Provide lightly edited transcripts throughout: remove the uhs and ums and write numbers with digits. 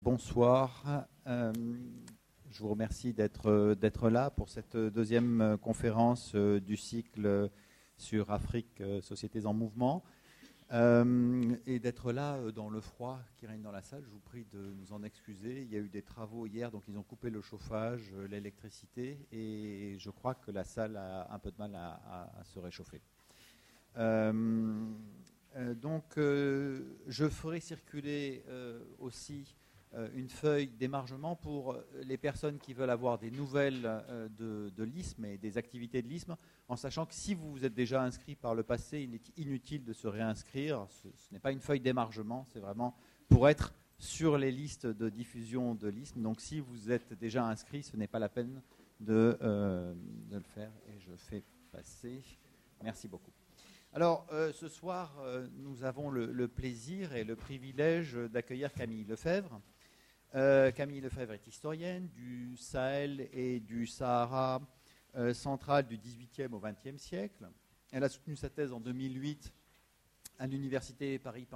Bonsoir. Je vous remercie d'être là pour cette deuxième conférence du cycle sur Afrique, sociétés en mouvement. Et d'être là dans le froid qui règne dans la salle. Je vous prie de nous en excuser. Il y a eu des travaux hier, donc ils ont coupé le chauffage, l'électricité, et je crois que la salle a un peu de mal à se réchauffer. Donc, je ferai circuler aussi une feuille d'émargement pour les personnes qui veulent avoir des nouvelles de l'ISM et des activités de l'ISM, en sachant que si vous vous êtes déjà inscrit par le passé, il est inutile de se réinscrire. Ce n'est pas une feuille d'émargement, c'est vraiment pour être sur les listes de diffusion de l'ISM. Donc si vous êtes déjà inscrit, ce n'est pas la peine de le faire. Et je fais passer. Merci beaucoup. Alors, ce soir, nous avons le plaisir et le privilège d'accueillir Camille Lefebvre. Camille Lefebvre est historienne du Sahel et du Sahara central du XVIIIe au XXe siècle. Elle a soutenu sa thèse en 2008 à l'université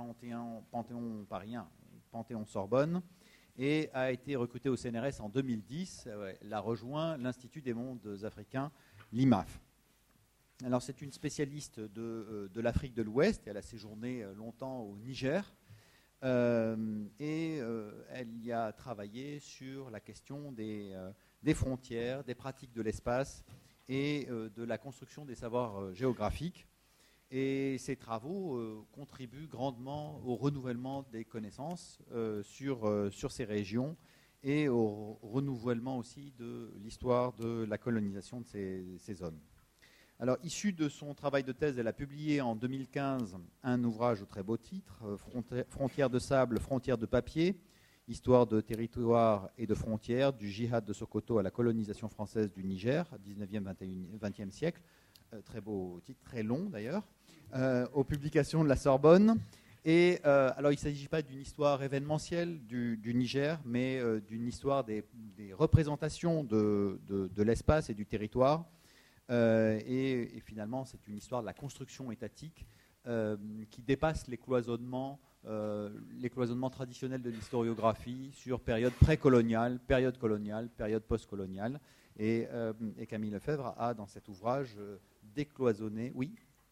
Panthéon-Sorbonne et a été recrutée au CNRS en 2010. Elle a rejoint l'Institut des mondes africains, l'IMAF. Alors, c'est une spécialiste de l'Afrique de l'Ouest. Elle a séjourné longtemps au Niger. Elle y a travaillé sur la question des frontières, des pratiques de l'espace et de la construction des savoirs géographiques. Et ces travaux contribuent grandement au renouvellement des connaissances sur ces régions et au renouvellement aussi de l'histoire de la colonisation de ces zones. Alors, issue de son travail de thèse, elle a publié en 2015 un ouvrage au très beau titre, Frontières de sable, frontières de papier, histoire de territoire et de frontières, du djihad de Sokoto à la colonisation française du Niger, 19e, 20e siècle. Très beau titre, très long d'ailleurs, aux publications de la Sorbonne. Et alors, il ne s'agit pas d'une histoire événementielle du Niger, mais d'une histoire des représentations de l'espace et du territoire. Et finalement, c'est une histoire de la construction étatique qui dépasse les cloisonnements traditionnels de l'historiographie sur période précoloniale, période coloniale, période postcoloniale. Et Camille Lefebvre a, dans cet ouvrage, décloisonné, oui,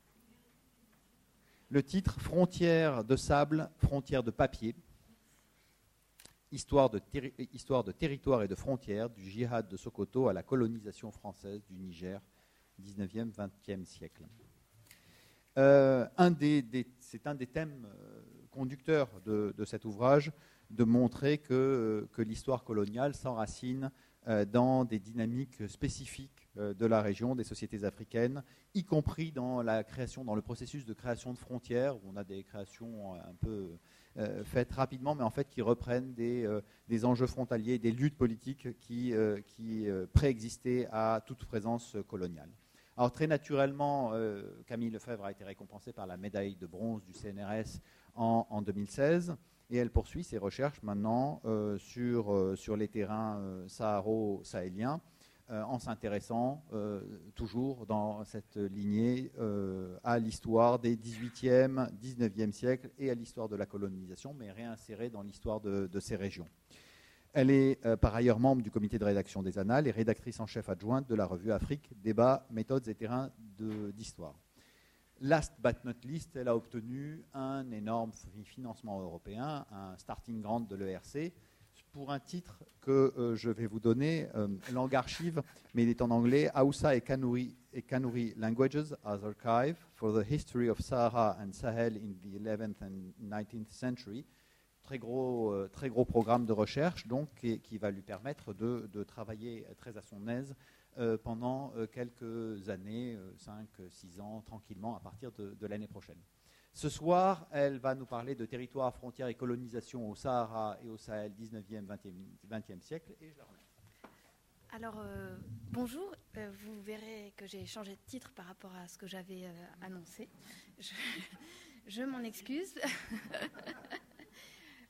le titre « Frontières de sable, frontières de papier ». Histoire de territoire et de frontières, du djihad de Sokoto à la colonisation française du Niger, 19e, 20e siècle. C'est un des thèmes conducteurs de cet ouvrage, de montrer que l'histoire coloniale s'enracine dans des dynamiques spécifiques de la région, des sociétés africaines, y compris dans le processus de création de frontières, où on a des créations un peu faites rapidement, mais en fait qui reprennent des enjeux frontaliers, des luttes politiques qui préexistaient à toute présence coloniale. Alors très naturellement, Camille Lefebvre a été récompensée par la médaille de bronze du CNRS en 2016, et elle poursuit ses recherches maintenant sur les terrains saharo-sahéliens, en s'intéressant toujours dans cette lignée à l'histoire des 18e, 19e siècles et à l'histoire de la colonisation, mais réinsérée dans l'histoire de ces régions. Elle est par ailleurs membre du comité de rédaction des Annales et rédactrice en chef adjointe de la revue Afrique, Débats, Méthodes et Terrains d'Histoire. Last but not least, elle a obtenu un énorme financement européen, un starting grant de l'ERC, pour un titre que je vais vous donner, langue archive, mais il est en anglais, Hausa et Kanuri Languages as Archive for the History of Sahara and Sahel in the 11th and 19th Century. Très gros programme de recherche donc, qui va lui permettre de travailler très à son aise pendant quelques années, 5-6 ans, tranquillement, à partir de l'année prochaine. Ce soir, elle va nous parler de territoires, frontières et colonisation au Sahara et au Sahel 19e, 20e siècle. Et je la remercie. Alors, bonjour. Vous verrez que j'ai changé de titre par rapport à ce que j'avais annoncé. Je m'en excuse.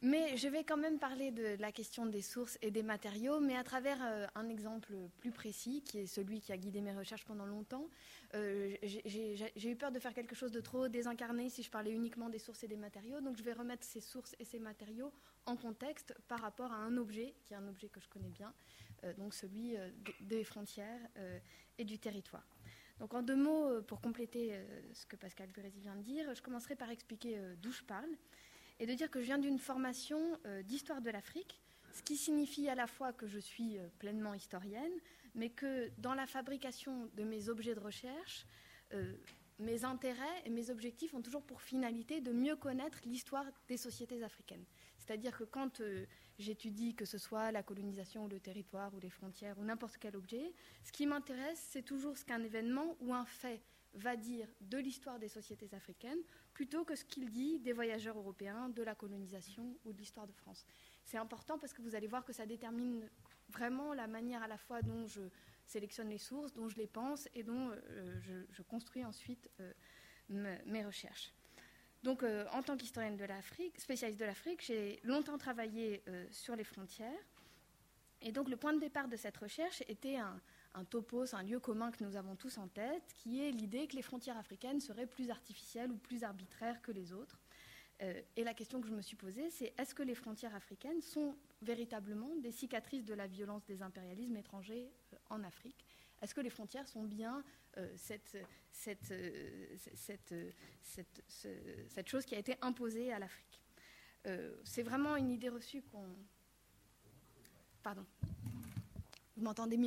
Mais je vais quand même parler de la question des sources et des matériaux, mais à travers un exemple plus précis, qui est celui qui a guidé mes recherches pendant longtemps. J'ai eu peur de faire quelque chose de trop désincarné si je parlais uniquement des sources et des matériaux, donc je vais remettre ces sources et ces matériaux en contexte par rapport à un objet, qui est un objet que je connais bien, donc celui des frontières et du territoire. Donc en 2 mots, pour compléter ce que Pascal Burezi vient de dire, je commencerai par expliquer d'où je parle, et de dire que je viens d'une formation d'histoire de l'Afrique, ce qui signifie à la fois que je suis pleinement historienne, mais que dans la fabrication de mes objets de recherche, mes intérêts et mes objectifs ont toujours pour finalité de mieux connaître l'histoire des sociétés africaines. C'est-à-dire que quand j'étudie que ce soit la colonisation ou le territoire ou les frontières ou n'importe quel objet, ce qui m'intéresse, c'est toujours ce qu'un événement ou un fait va dire de l'histoire des sociétés africaines plutôt que ce qu'il dit des voyageurs européens, de la colonisation ou de l'histoire de France. C'est important parce que vous allez voir que ça détermine vraiment la manière à la fois dont je sélectionne les sources, dont je les pense et dont je construis ensuite mes recherches. Donc, en tant qu'historienne de l'Afrique, spécialiste de l'Afrique, j'ai longtemps travaillé sur les frontières. Et donc, le point de départ de cette recherche était un topos, un lieu commun que nous avons tous en tête, qui est l'idée que les frontières africaines seraient plus artificielles ou plus arbitraires que les autres. Et la question que je me suis posée, c'est est-ce que les frontières africaines sont véritablement des cicatrices de la violence des impérialismes étrangers en Afrique ? Est-ce que les frontières sont bien cette chose qui a été imposée à l'Afrique ? C'est vraiment une idée reçue qu'on... Pardon. Vous m'entendez mieux ?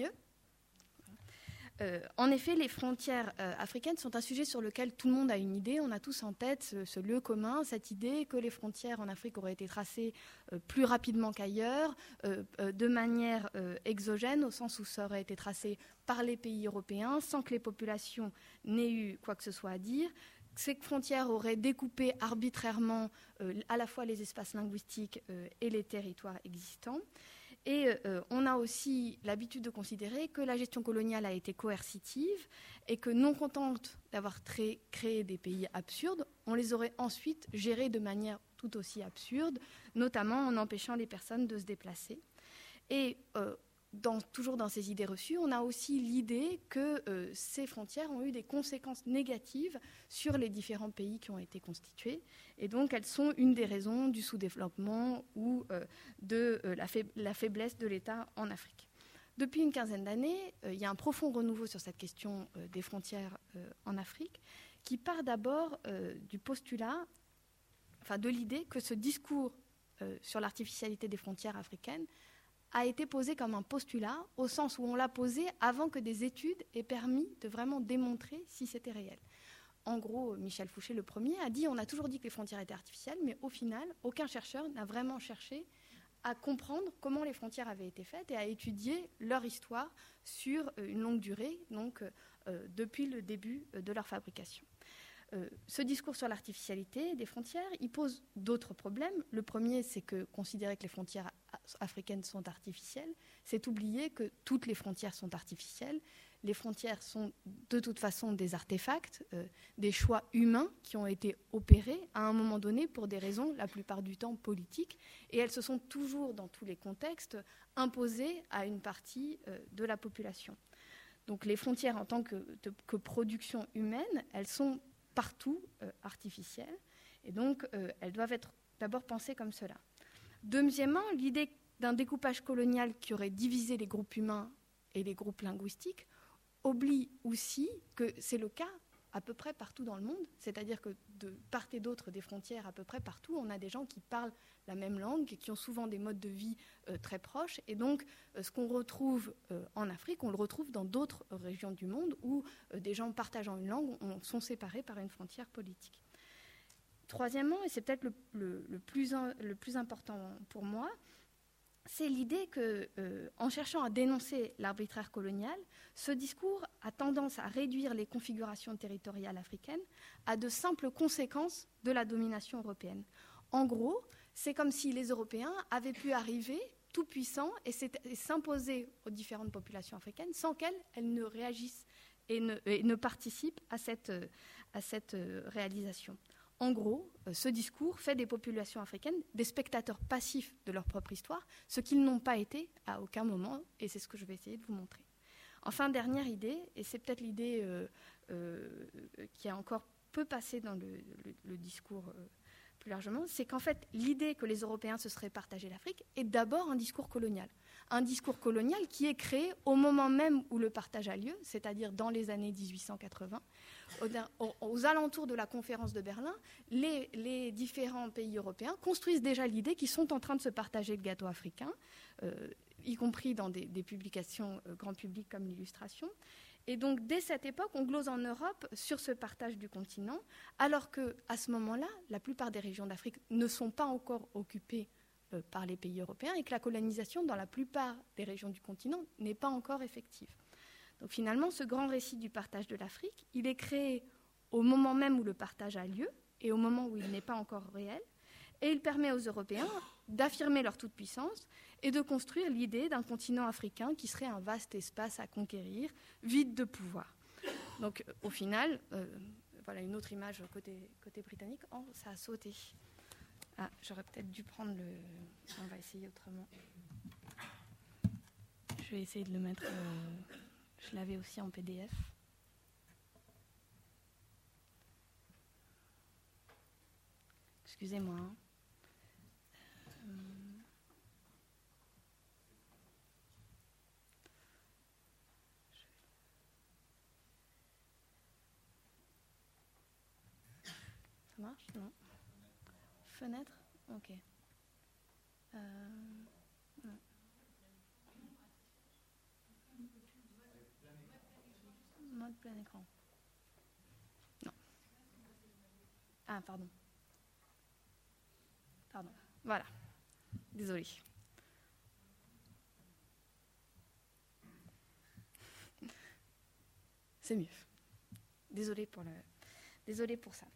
En effet, les frontières africaines sont un sujet sur lequel tout le monde a une idée. On a tous en tête ce lieu commun, cette idée que les frontières en Afrique auraient été tracées plus rapidement qu'ailleurs, de manière exogène, au sens où ça aurait été tracé par les pays européens, sans que les populations n'aient eu quoi que ce soit à dire. Ces frontières auraient découpé arbitrairement à la fois les espaces linguistiques et les territoires existants. Et on a aussi l'habitude de considérer que la gestion coloniale a été coercitive et que, non contente d'avoir créé des pays absurdes, on les aurait ensuite gérés de manière tout aussi absurde, notamment en empêchant les personnes de se déplacer. Et toujours dans ces idées reçues, on a aussi l'idée que ces frontières ont eu des conséquences négatives sur les différents pays qui ont été constitués. Et donc, elles sont une des raisons du sous-développement ou de la faiblesse de l'État en Afrique. Depuis une quinzaine d'années, il y a un profond renouveau sur cette question des frontières en Afrique, qui part d'abord du postulat, de l'idée que ce discours sur l'artificialité des frontières africaines a été posé comme un postulat, au sens où on l'a posé avant que des études aient permis de vraiment démontrer si c'était réel. En gros, Michel Fouché, le premier, a dit on a toujours dit que les frontières étaient artificielles, mais au final, aucun chercheur n'a vraiment cherché à comprendre comment les frontières avaient été faites et à étudier leur histoire sur une longue durée, donc depuis le début de leur fabrication. Ce discours sur l'artificialité des frontières, il pose d'autres problèmes. Le premier, c'est que considérer que les frontières africaines sont artificielles, c'est oublier que toutes les frontières sont artificielles. Les frontières sont de toute façon des artefacts, des choix humains qui ont été opérés à un moment donné pour des raisons, la plupart du temps, politiques. Et elles se sont toujours, dans tous les contextes, imposées à une partie de la population. Donc les frontières en tant que production humaine, elles sont partout artificielles. Et donc, elles doivent être d'abord pensées comme cela. Deuxièmement, l'idée d'un découpage colonial qui aurait divisé les groupes humains et les groupes linguistiques oublie aussi que c'est le cas à peu près partout dans le monde, c'est-à-dire que de part et d'autre des frontières, à peu près partout, on a des gens qui parlent la même langue et qui ont souvent des modes de vie très proches. Et donc, ce qu'on retrouve en Afrique, on le retrouve dans d'autres régions du monde où des gens partageant une langue sont séparés par une frontière politique. Troisièmement, et c'est peut-être le plus important pour moi, c'est l'idée qu'en cherchant à dénoncer l'arbitraire colonial, ce discours a tendance à réduire les configurations territoriales africaines à de simples conséquences de la domination européenne. En gros, c'est comme si les Européens avaient pu arriver tout puissants et s'imposer aux différentes populations africaines sans qu'elles ne réagissent et ne participent à cette réalisation. En gros, ce discours fait des populations africaines des spectateurs passifs de leur propre histoire, ce qu'ils n'ont pas été à aucun moment, et c'est ce que je vais essayer de vous montrer. Enfin, dernière idée, et c'est peut-être l'idée qui a encore peu passé dans le discours plus largement, c'est qu'en fait, l'idée que les Européens se seraient partagé l'Afrique est d'abord un discours colonial. Un discours colonial qui est créé au moment même où le partage a lieu, c'est-à-dire dans les années 1880. Aux alentours de la conférence de Berlin, les différents pays européens construisent déjà l'idée qu'ils sont en train de se partager le gâteau africain, y compris dans des publications grand public comme l'Illustration. Et donc, dès cette époque, on glose en Europe sur ce partage du continent, alors qu'à ce moment-là, la plupart des régions d'Afrique ne sont pas encore occupées par les pays européens et que la colonisation dans la plupart des régions du continent n'est pas encore effective. Donc finalement, ce grand récit du partage de l'Afrique, il est créé au moment même où le partage a lieu et au moment où il n'est pas encore réel, et il permet aux Européens d'affirmer leur toute-puissance et de construire l'idée d'un continent africain qui serait un vaste espace à conquérir, vide de pouvoir. Donc au final, voilà une autre image côté britannique. Oh, ça a sauté. Ah, j'aurais peut-être dû prendre le... On va essayer autrement. Je vais essayer de le mettre... Je l'avais aussi en PDF. Excusez-moi. Hein. Ça marche? Non. Fenêtre? Ok. Non. Mode plein écran. Non. Ah, pardon. Pardon. Voilà. Désolée. C'est mieux. Désolée pour ça.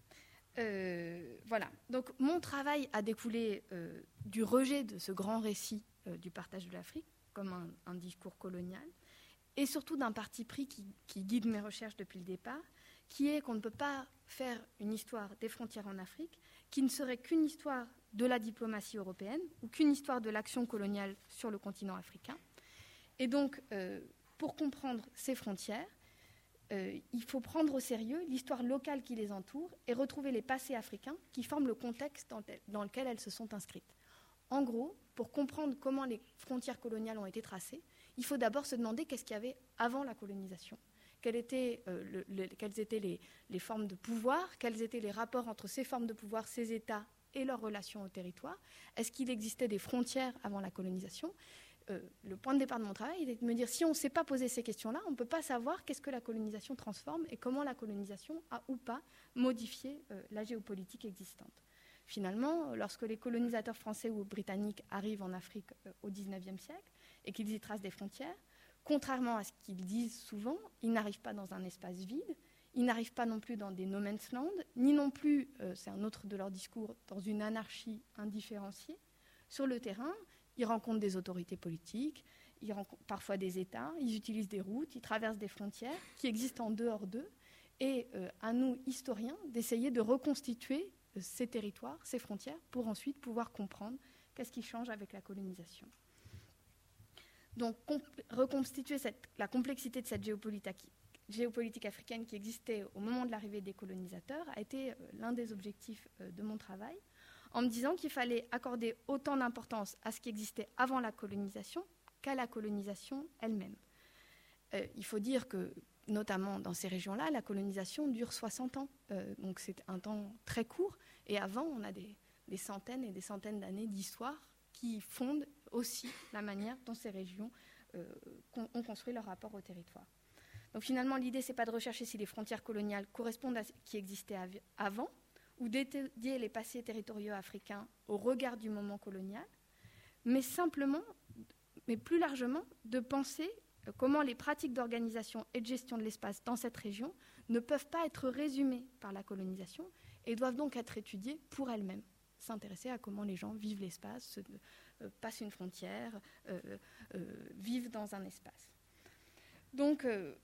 Voilà. Donc, mon travail a découlé du rejet de ce grand récit du partage de l'Afrique comme un discours colonial, et surtout d'un parti pris qui guide mes recherches depuis le départ, qui est qu'on ne peut pas faire une histoire des frontières en Afrique qui ne serait qu'une histoire de la diplomatie européenne ou qu'une histoire de l'action coloniale sur le continent africain. Et donc, pour comprendre ces frontières, il faut prendre au sérieux l'histoire locale qui les entoure et retrouver les passés africains qui forment le contexte dans lequel elles se sont inscrites. En gros, pour comprendre comment les frontières coloniales ont été tracées, il faut d'abord se demander qu'est-ce qu'il y avait avant la colonisation. Quelles étaient les formes de pouvoir, quels étaient les rapports entre ces formes de pouvoir, ces États et leurs relations au territoire. Est-ce qu'il existait des frontières avant la colonisation ? Le point de départ de mon travail est de me dire, si on ne s'est pas posé ces questions-là, on ne peut pas savoir qu'est-ce que la colonisation transforme et comment la colonisation a ou pas modifié la géopolitique existante. Finalement, lorsque les colonisateurs français ou britanniques arrivent en Afrique au XIXe siècle et qu'ils y tracent des frontières, contrairement à ce qu'ils disent souvent, ils n'arrivent pas dans un espace vide, ils n'arrivent pas non plus dans des no man's land, ni non plus, c'est un autre de leur discours, dans une anarchie indifférenciée. Sur le terrain, ils rencontrent des autorités politiques, ils rencontrent parfois des États, ils utilisent des routes, ils traversent des frontières qui existent en dehors d'eux. Et à nous, historiens, d'essayer de reconstituer ces territoires, ces frontières, pour ensuite pouvoir comprendre qu'est-ce qui change avec la colonisation. Donc, reconstituer la complexité de cette géopolitique africaine qui existait au moment de l'arrivée des colonisateurs a été l'un des objectifs de mon travail, en me disant qu'il fallait accorder autant d'importance à ce qui existait avant la colonisation qu'à la colonisation elle-même. Il faut dire que, notamment dans ces régions-là, la colonisation dure 60 ans, donc c'est un temps très court, et avant, on a des centaines et des centaines d'années d'histoire qui fondent aussi la manière dont ces régions ont construit leur rapport au territoire. Donc finalement, l'idée, ce n'est pas de rechercher si les frontières coloniales correspondent à ce qui existait avant, ou d'étudier les passés territoriaux africains au regard du moment colonial, mais simplement, mais plus largement, de penser comment les pratiques d'organisation et de gestion de l'espace dans cette région ne peuvent pas être résumées par la colonisation et doivent donc être étudiées pour elles-mêmes. S'intéresser à comment les gens vivent l'espace, passent une frontière, vivent dans un espace. Donc,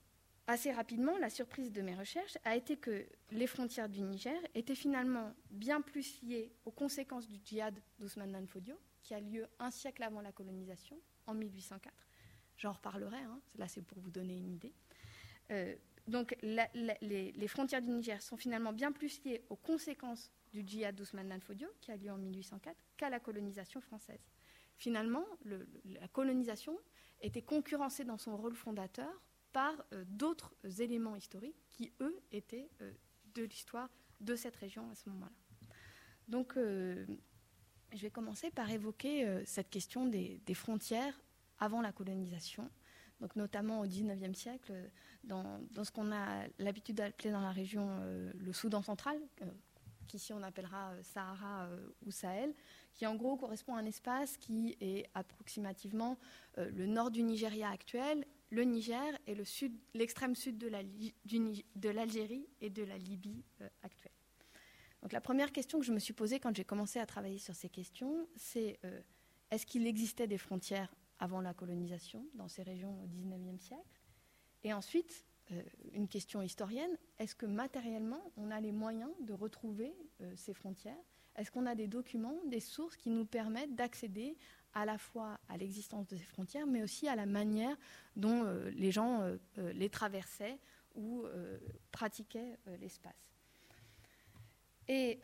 assez rapidement, la surprise de mes recherches a été que les frontières du Niger étaient finalement bien plus liées aux conséquences du djihad d'Ousmane Dan Fodio, qui a lieu un siècle avant la colonisation, en 1804. J'en reparlerai, là c'est pour vous donner une idée. Donc les frontières du Niger sont finalement bien plus liées aux conséquences du djihad d'Ousmane Dan Fodio, qui a lieu en 1804, qu'à la colonisation française. Finalement, la colonisation était concurrencée dans son rôle fondateur par d'autres éléments historiques qui, eux, étaient de l'histoire de cette région à ce moment-là. Donc, je vais commencer par évoquer cette question des frontières avant la colonisation, donc notamment au XIXe siècle, dans ce qu'on a l'habitude d'appeler dans la région le Soudan central, qu'ici on appellera Sahara ou Sahel, qui en gros correspond à un espace qui est approximativement le nord du Nigeria actuel, le Niger et l'extrême sud de l'Algérie et de la Libye actuelle. Donc la première question que je me suis posée quand j'ai commencé à travailler sur ces questions, c'est est-ce qu'il existait des frontières avant la colonisation dans ces régions au XIXe siècle? Et ensuite, une question historienne, est-ce que matériellement, on a les moyens de retrouver ces frontières? Est-ce qu'on a des documents, des sources qui nous permettent d'accéder à la fois à l'existence de ces frontières, mais aussi à la manière dont les gens les traversaient ou pratiquaient l'espace? Et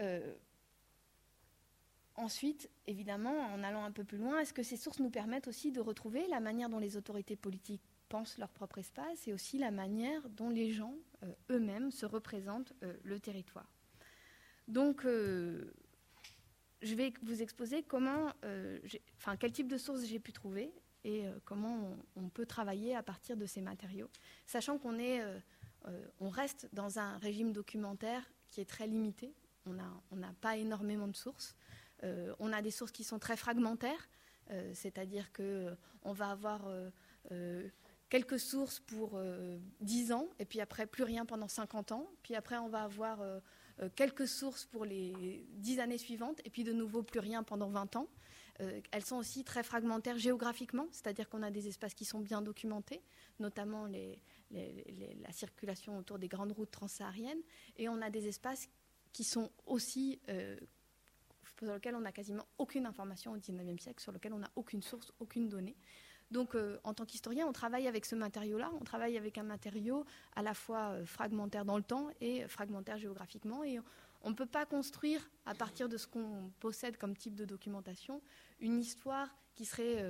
ensuite, évidemment, en allant un peu plus loin, est-ce que ces sources nous permettent aussi de retrouver la manière dont les autorités politiques pensent leur propre espace et aussi la manière dont les gens eux-mêmes se représentent le territoire? Donc, je vais vous exposer quel type de sources j'ai pu trouver et comment on peut travailler à partir de ces matériaux, sachant on reste dans un régime documentaire qui est très limité. On n'a pas énormément de sources. On a des sources qui sont très fragmentaires, c'est-à-dire qu'on va avoir quelques sources pour 10 ans, et puis après plus rien pendant 50 ans, puis après on va avoir quelques sources pour les 10 années suivantes, et puis de nouveau plus rien pendant 20 ans. Elles sont aussi très fragmentaires géographiquement, c'est-à-dire qu'on a des espaces qui sont bien documentés, notamment la circulation autour des grandes routes transsahariennes, et on a des espaces qui sont aussi sur lesquels on n'a quasiment aucune information au XIXe siècle, sur lesquels on n'a aucune source, aucune donnée. Donc, en tant qu'historien, on travaille avec ce matériau-là. On travaille avec un matériau à la fois fragmentaire dans le temps et fragmentaire géographiquement. Et on ne peut pas construire, à partir de ce qu'on possède comme type de documentation, une histoire qui serait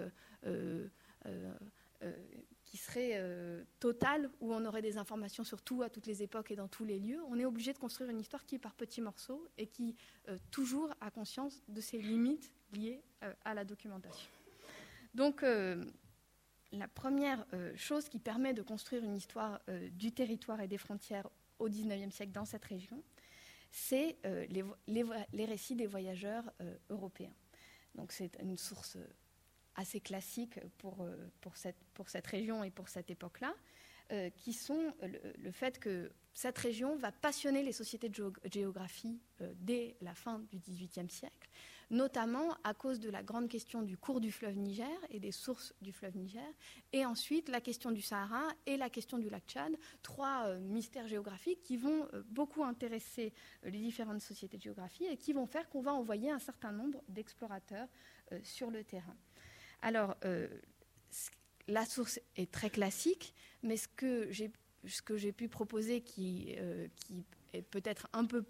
totale, où on aurait des informations sur tout, à toutes les époques et dans tous les lieux. On est obligé de construire une histoire qui est par petits morceaux et qui toujours a conscience de ses limites liées à la documentation. Donc, la première chose qui permet de construire une histoire du territoire et des frontières au XIXe siècle dans cette région, c'est les récits des voyageurs européens. Donc c'est une source assez classique pour cette région et pour cette époque-là, qui sont le fait que cette région va passionner les sociétés de géographie dès la fin du XVIIIe siècle, notamment à cause de la grande question du cours du fleuve Niger et des sources du fleuve Niger, et ensuite la question du Sahara et la question du lac Tchad, trois mystères géographiques qui vont beaucoup intéresser les différentes sociétés de géographie et qui vont faire qu'on va envoyer un certain nombre d'explorateurs sur le terrain. Alors, la source est très classique, mais ce que j'ai pu proposer qui est peut-être un peu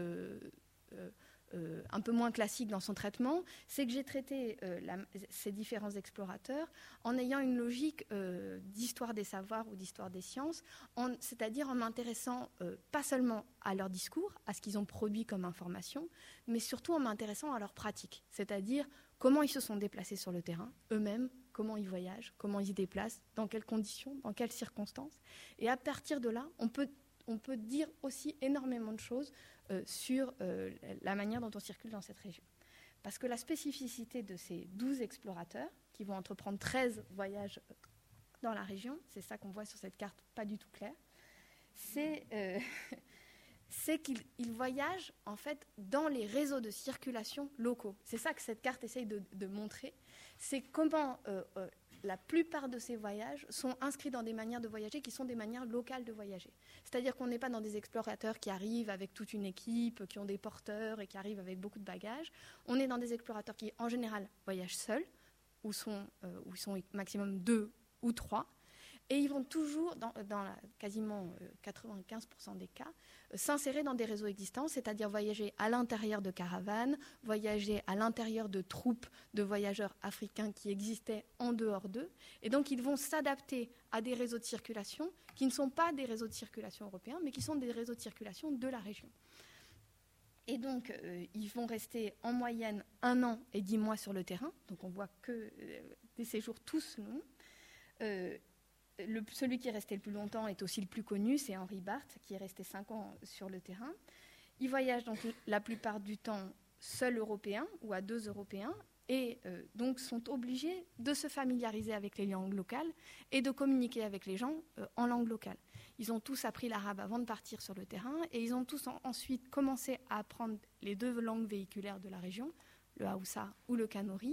moins classique dans son traitement, c'est que j'ai traité ces différents explorateurs en ayant une logique d'histoire des savoirs ou d'histoire des sciences, c'est-à-dire en m'intéressant pas seulement à leur discours, à ce qu'ils ont produit comme information, mais surtout en m'intéressant à leur pratique, c'est-à-dire comment ils se sont déplacés sur le terrain, eux-mêmes, comment ils voyagent, comment ils se déplacent, dans quelles conditions, dans quelles circonstances. Et à partir de là, on peut dire aussi énormément de choses sur la manière dont on circule dans cette région. Parce que la spécificité de ces 12 explorateurs, qui vont entreprendre 13 voyages dans la région, c'est ça qu'on voit sur cette carte pas du tout claire, c'est qu'ils voyagent en fait dans les réseaux de circulation locaux. C'est ça que cette carte essaye de montrer. C'est comment la plupart de ces voyages sont inscrits dans des manières de voyager qui sont des manières locales de voyager. C'est-à-dire qu'on n'est pas dans des explorateurs qui arrivent avec toute une équipe, qui ont des porteurs et qui arrivent avec beaucoup de bagages. On est dans des explorateurs qui, en général, voyagent seuls, où ils sont maximum 2 ou 3. Et ils vont toujours, dans quasiment 95% des cas, s'insérer dans des réseaux existants, c'est-à-dire voyager à l'intérieur de caravanes, voyager à l'intérieur de troupes de voyageurs africains qui existaient en dehors d'eux. Et donc, ils vont s'adapter à des réseaux de circulation qui ne sont pas des réseaux de circulation européens, mais qui sont des réseaux de circulation de la région. Et donc, ils vont rester en moyenne 1 an et 10 mois sur le terrain. Donc, on voit que des séjours tous longs. Celui qui est resté le plus longtemps est aussi le plus connu, c'est Henri Barth, qui est resté 5 ans sur le terrain. Il voyage donc la plupart du temps seul européen ou à 2 Européens et donc sont obligés de se familiariser avec les langues locales et de communiquer avec les gens en langue locale. Ils ont tous appris l'arabe avant de partir sur le terrain et ils ont tous ensuite commencé à apprendre les 2 langues véhiculaires de la région, le Haoussa ou le Kanuri,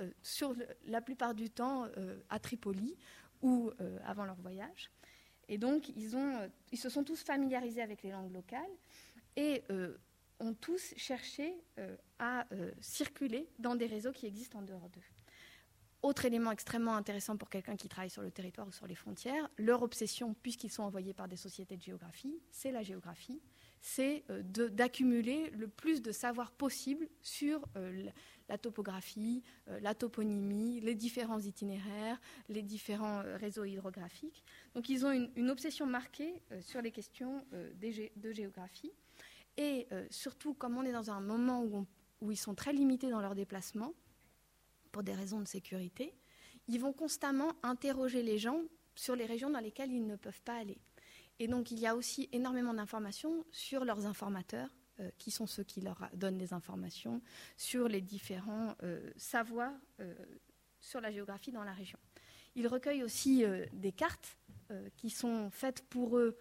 la plupart du temps à Tripoli, ou avant leur voyage. Et donc, ils se sont tous familiarisés avec les langues locales et ont tous cherché à circuler dans des réseaux qui existent en dehors d'eux. Autre élément extrêmement intéressant pour quelqu'un qui travaille sur le territoire ou sur les frontières, leur obsession, puisqu'ils sont envoyés par des sociétés de géographie, c'est la géographie, c'est d'accumuler le plus de savoir possible sur la topographie, la toponymie, les différents itinéraires, les différents réseaux hydrographiques. Donc ils ont une obsession marquée sur les questions de géographie. Et surtout, comme on est dans un moment où ils sont très limités dans leurs déplacements, pour des raisons de sécurité, ils vont constamment interroger les gens sur les régions dans lesquelles ils ne peuvent pas aller. Et donc, il y a aussi énormément d'informations sur leurs informateurs, qui sont ceux qui leur donnent les informations, sur les différents savoirs sur la géographie dans la région. Ils recueillent aussi des cartes qui sont faites pour eux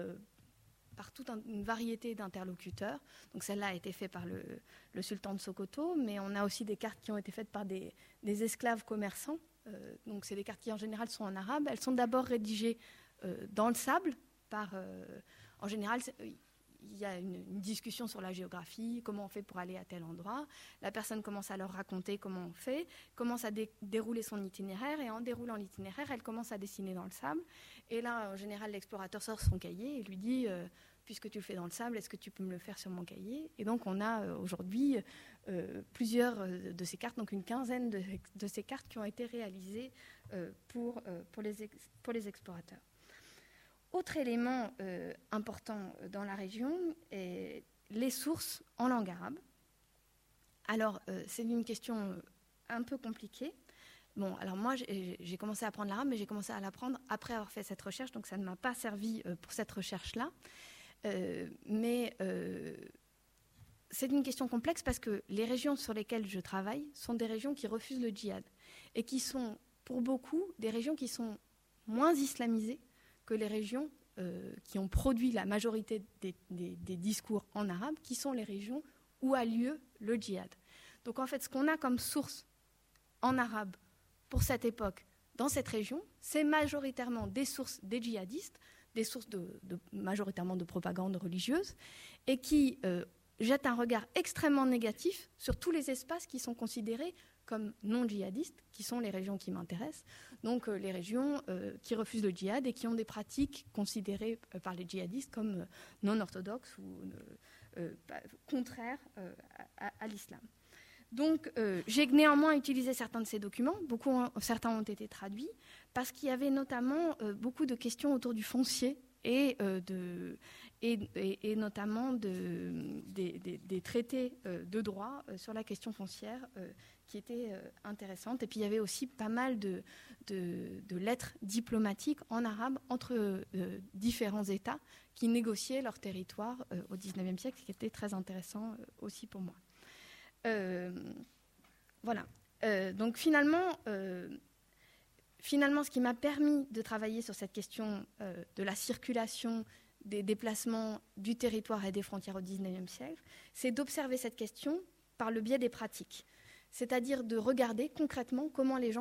par toute une variété d'interlocuteurs. Donc, celle-là a été faite par le sultan de Sokoto, mais on a aussi des cartes qui ont été faites par des esclaves commerçants. Donc, c'est des cartes qui, en général, sont en arabe. Elles sont d'abord rédigées dans le sable. En général, il y a une discussion sur la géographie, comment on fait pour aller à tel endroit. La personne commence à leur raconter comment on fait, commence à dérouler son itinéraire, et en déroulant l'itinéraire, elle commence à dessiner dans le sable. Et là, en général, l'explorateur sort son cahier et lui dit puisque tu le fais dans le sable, est-ce que tu peux me le faire sur mon cahier? Et donc, on a aujourd'hui plusieurs de ces cartes, donc une quinzaine de ces cartes qui ont été réalisées pour les explorateurs. Autre élément important dans la région est les sources en langue arabe. Alors, c'est une question un peu compliquée. Bon, alors moi, j'ai commencé à apprendre l'arabe, mais j'ai commencé à l'apprendre après avoir fait cette recherche, donc ça ne m'a pas servi pour cette recherche-là. Mais c'est une question complexe parce que les régions sur lesquelles je travaille sont des régions qui refusent le djihad et qui sont, pour beaucoup, des régions qui sont moins islamisées que les régions qui ont produit la majorité des discours en arabe, qui sont les régions où a lieu le djihad. Donc en fait, ce qu'on a comme source en arabe pour cette époque dans cette région, c'est majoritairement des sources des djihadistes, des sources majoritairement de propagande religieuse, et qui jettent un regard extrêmement négatif sur tous les espaces qui sont considérés comme non djihadistes, qui sont les régions qui m'intéressent, donc les régions qui refusent le djihad et qui ont des pratiques considérées par les djihadistes comme non orthodoxes ou contraires à l'islam. Donc j'ai néanmoins utilisé certains de ces documents, certains ont été traduits, parce qu'il y avait notamment beaucoup de questions autour du foncier et notamment des traités de droit sur la question foncière qui étaient intéressantes. Et puis il y avait aussi pas mal de lettres diplomatiques en arabe entre différents États qui négociaient leur territoire au XIXe siècle, ce qui était très intéressant aussi pour moi. Voilà. Donc finalement, ce qui m'a permis de travailler sur cette question de la circulation, des déplacements du territoire et des frontières au XIXe siècle, c'est d'observer cette question par le biais des pratiques. C'est-à-dire de regarder concrètement comment les gens font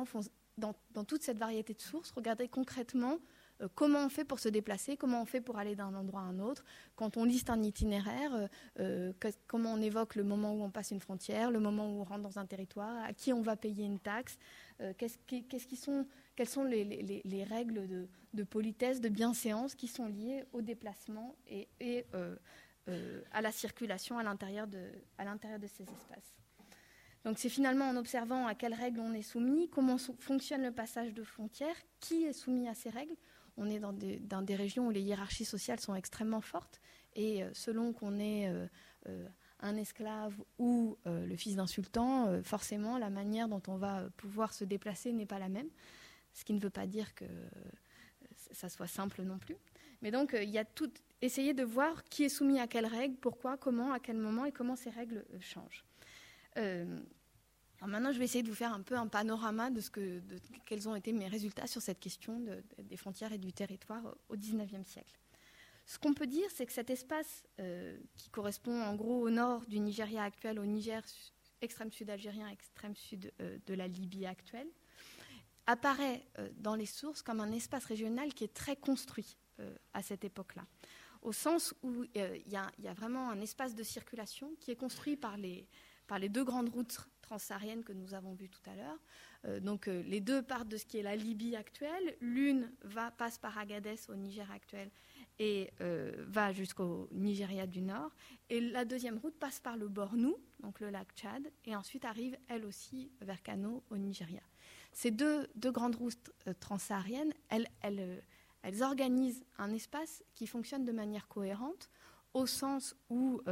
dans toute cette variété de sources, regarder concrètement comment on fait pour se déplacer, comment on fait pour aller d'un endroit à un autre. Quand on liste un itinéraire, comment on évoque le moment où on passe une frontière, le moment où on rentre dans un territoire, à qui on va payer une taxe, quelles sont les règles de politesse, de bienséance qui sont liées au déplacement et à la circulation à l'intérieur de ces espaces. Donc c'est finalement en observant à quelles règles on est soumis, comment fonctionne le passage de frontières, qui est soumis à ces règles. On est dans des régions où les hiérarchies sociales sont extrêmement fortes et selon qu'on est un esclave ou le fils d'un sultan, forcément la manière dont on va pouvoir se déplacer n'est pas la même, ce qui ne veut pas dire que ça soit simple non plus. Mais donc il y a tout, essayer de voir qui est soumis à quelles règles, pourquoi, comment, à quel moment et comment ces règles changent. Alors maintenant, je vais essayer de vous faire un peu un panorama de quels ont été mes résultats sur cette question des frontières et du territoire au XIXe siècle. Ce qu'on peut dire, c'est que cet espace qui correspond en gros au nord du Nigeria actuel, au Niger, extrême sud algérien, extrême sud de la Libye actuelle, apparaît dans les sources comme un espace régional qui est très construit à cette époque-là, au sens où il y a vraiment un espace de circulation qui est construit par les deux grandes routes transsahariennes que nous avons vues tout à l'heure. Donc les deux partent de ce qui est la Libye actuelle. L'une passe par Agadez au Niger actuel et va jusqu'au Nigeria du Nord. Et la deuxième route passe par le Bornou, donc le lac Tchad, et ensuite arrive elle aussi vers Kano au Nigeria. Ces deux grandes routes transsahariennes, elles organisent un espace qui fonctionne de manière cohérente, au sens où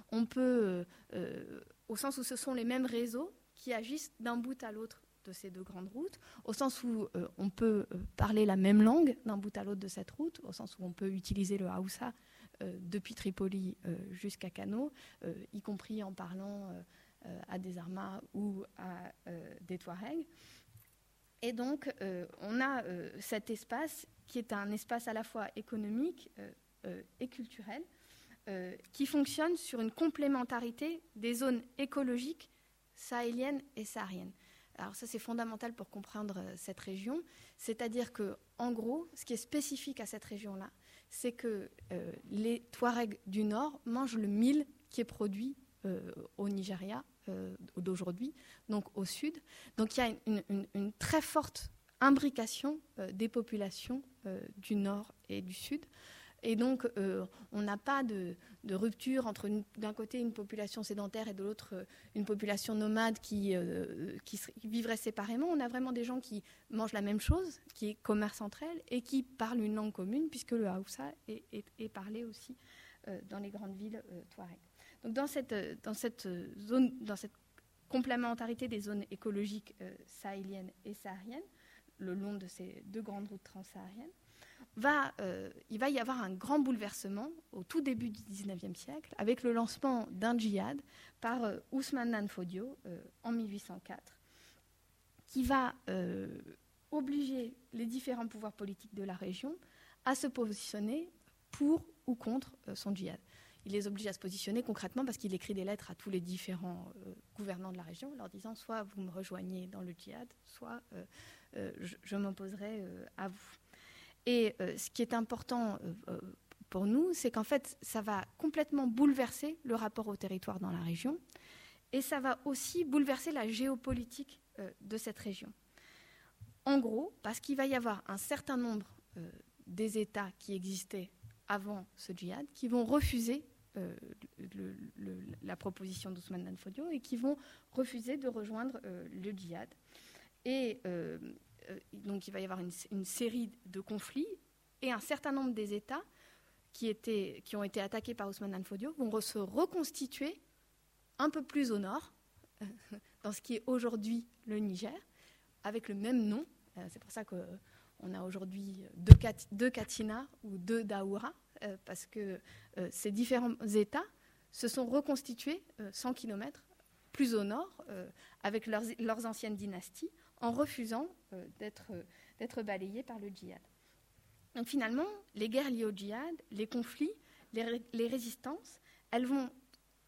au sens où ce sont les mêmes réseaux qui agissent d'un bout à l'autre de ces deux grandes routes, au sens où on peut parler la même langue d'un bout à l'autre de cette route, au sens où on peut utiliser le Haoussa depuis Tripoli jusqu'à Kano, y compris en parlant à des Armas ou à des Touaregs. Et donc, on a cet espace qui est un espace à la fois économique et culturel, qui fonctionne sur une complémentarité des zones écologiques sahéliennes et sahariennes. Alors ça, c'est fondamental pour comprendre cette région. C'est-à-dire que, en gros, ce qui est spécifique à cette région-là, c'est que les Touaregs du Nord mangent le mil qui est produit au Nigeria d'aujourd'hui, donc au sud. Donc il y a une très forte imbrication des populations du Nord et du Sud. Et donc, on n'a pas de rupture entre, d'un côté, une population sédentaire et de l'autre, une population nomade qui vivrait séparément. On a vraiment des gens qui mangent la même chose, qui commercent entre elles et qui parlent une langue commune, puisque le Haoussa est parlé aussi dans les grandes villes touaregs. Donc, dans cette complémentarité des zones écologiques sahéliennes et sahariennes, le long de ces deux grandes routes transsahariennes, il va y avoir un grand bouleversement au tout début du XIXe siècle avec le lancement d'un djihad par Ousmane Dan Fodio en 1804 qui va obliger les différents pouvoirs politiques de la région à se positionner pour ou contre son djihad. Il les oblige à se positionner concrètement parce qu'il écrit des lettres à tous les différents gouvernants de la région leur disant soit vous me rejoignez dans le djihad, soit je m'opposerai à vous. Et ce qui est important pour nous, c'est qu'en fait, ça va complètement bouleverser le rapport au territoire dans la région et ça va aussi bouleverser la géopolitique de cette région. En gros, parce qu'il va y avoir un certain nombre des États qui existaient avant ce djihad qui vont refuser la proposition d'Ousmane Dan Fodio et qui vont refuser de rejoindre le djihad. Et donc il va y avoir une série de conflits et un certain nombre des États qui ont été attaqués par Ousmane Dan Fodio vont se reconstituer un peu plus au nord, dans ce qui est aujourd'hui le Niger, avec le même nom. C'est pour ça qu'on a aujourd'hui deux Katsina ou deux Daoura, parce que ces différents États se sont reconstitués 100 km plus au nord, avec leurs anciennes dynasties, en refusant d'être balayés par le djihad. Donc finalement, les guerres liées au djihad, les conflits, les résistances, elles vont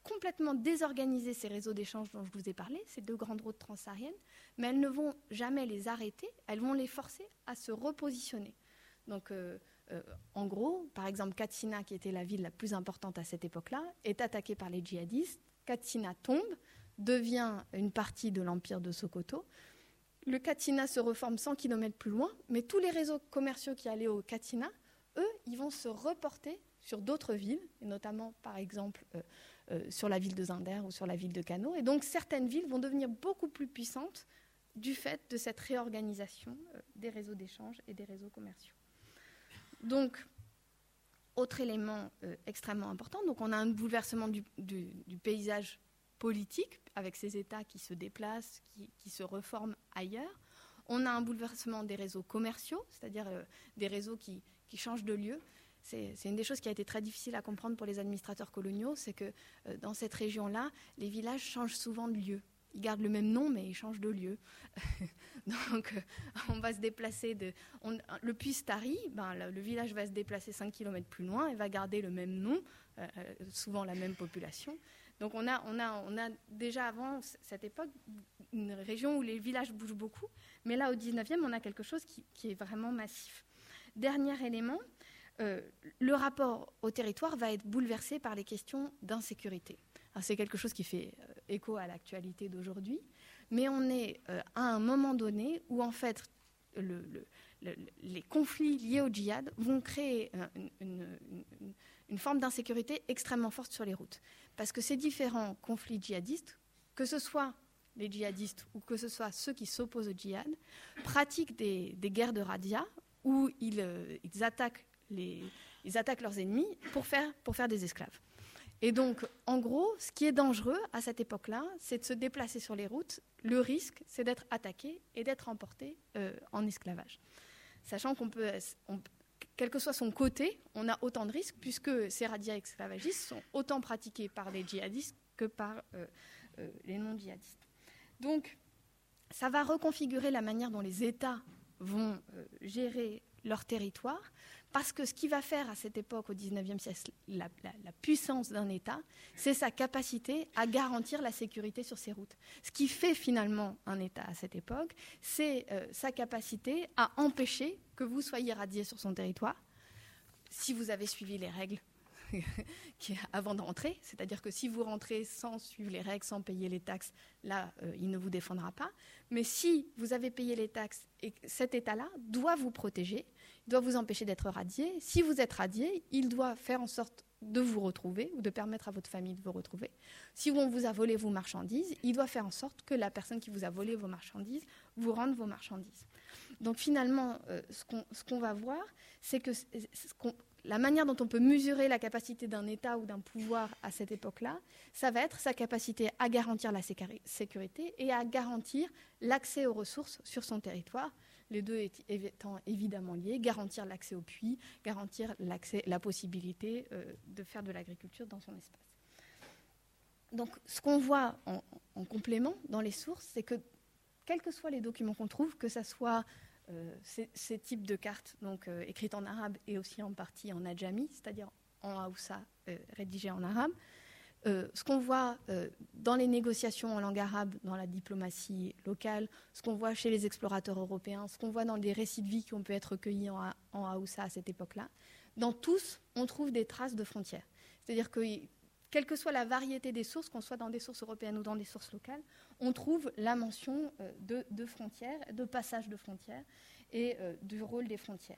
complètement désorganiser ces réseaux d'échange dont je vous ai parlé, ces 2 grandes routes transsahariennes, mais elles ne vont jamais les arrêter, elles vont les forcer à se repositionner. Donc, en gros, par exemple, Katsina, qui était la ville la plus importante à cette époque-là, est attaquée par les djihadistes. Katsina tombe, devient une partie de l'empire de Sokoto. Le Katsina se reforme 100 km plus loin, mais tous les réseaux commerciaux qui allaient au Katsina, eux, ils vont se reporter sur d'autres villes, et notamment, par exemple, sur la ville de Zinder ou sur la ville de Kano. Et donc, certaines villes vont devenir beaucoup plus puissantes du fait de cette réorganisation des réseaux d'échange et des réseaux commerciaux. Donc, autre élément extrêmement important, donc on a un bouleversement du paysage politique, avec ces États qui se déplacent, qui se reforment ailleurs. On a un bouleversement des réseaux commerciaux, c'est-à-dire des réseaux qui changent de lieu. C'est une des choses qui a été très difficile à comprendre pour les administrateurs coloniaux, c'est que dans cette région-là, les villages changent souvent de lieu. Ils gardent le même nom, mais ils changent de lieu. Donc, on va se déplacer le Puy-Stary, le village va se déplacer 5 km plus loin et va garder le même nom, souvent la même population. Donc, on a déjà avant cette époque une région où les villages bougent beaucoup, mais là, au 19e, on a quelque chose qui est vraiment massif. Dernier élément, le rapport au territoire va être bouleversé par les questions d'insécurité. Alors, c'est quelque chose qui fait écho à l'actualité d'aujourd'hui, mais on est à un moment donné où en fait les conflits liés au djihad vont créer une forme d'insécurité extrêmement forte sur les routes. Parce que ces différents conflits djihadistes, que ce soit les djihadistes ou que ce soit ceux qui s'opposent au djihad, pratiquent des guerres de razzia où ils attaquent leurs ennemis pour faire des esclaves. Et donc, en gros, ce qui est dangereux à cette époque-là, c'est de se déplacer sur les routes. Le risque, c'est d'être attaqué et d'être emporté en esclavage. Sachant quel que soit son côté, on a autant de risques puisque ces razzias esclavagistes sont autant pratiqués par les djihadistes que par les non-djihadistes. Donc, ça va reconfigurer la manière dont les États vont gérer leur territoire. Parce que ce qui va faire à cette époque, au XIXe siècle, la puissance d'un État, c'est sa capacité à garantir la sécurité sur ses routes. Ce qui fait finalement un État à cette époque, c'est sa capacité à empêcher que vous soyez radié sur son territoire, si vous avez suivi les règles avant de rentrer. C'est-à-dire que si vous rentrez sans suivre les règles, sans payer les taxes, là, il ne vous défendra pas. Mais si vous avez payé les taxes, et cet État-là doit vous protéger, il doit vous empêcher d'être radié. Si vous êtes radié, il doit faire en sorte de vous retrouver ou de permettre à votre famille de vous retrouver. Si on vous a volé vos marchandises, il doit faire en sorte que la personne qui vous a volé vos marchandises vous rende vos marchandises. Donc finalement, ce qu'on va voir, c'est que la manière dont on peut mesurer la capacité d'un État ou d'un pouvoir à cette époque-là, ça va être sa capacité à garantir la sécurité et à garantir l'accès aux ressources sur son territoire, les deux étant évidemment liés, garantir l'accès aux puits, garantir la possibilité de faire de l'agriculture dans son espace. Donc ce qu'on voit en complément dans les sources, c'est que quels que soient les documents qu'on trouve, que ce soit ces types de cartes donc, écrites en arabe et aussi en partie en adjami, c'est-à-dire en haoussa rédigées en arabe, ce qu'on voit dans les négociations en langue arabe, dans la diplomatie locale, ce qu'on voit chez les explorateurs européens, ce qu'on voit dans les récits de vie qui ont pu être recueillis en haoussa à cette époque-là, dans tous, on trouve des traces de frontières. C'est-à-dire que quelle que soit la variété des sources, qu'on soit dans des sources européennes ou dans des sources locales, on trouve la mention de frontières, de passage de frontières et du rôle des frontières.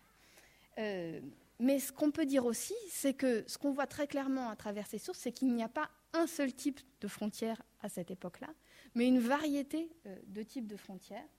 Mais ce qu'on peut dire aussi, c'est que ce qu'on voit très clairement à travers ces sources, c'est qu'il n'y a pas un seul type de frontière à cette époque-là, mais une variété de types de frontières.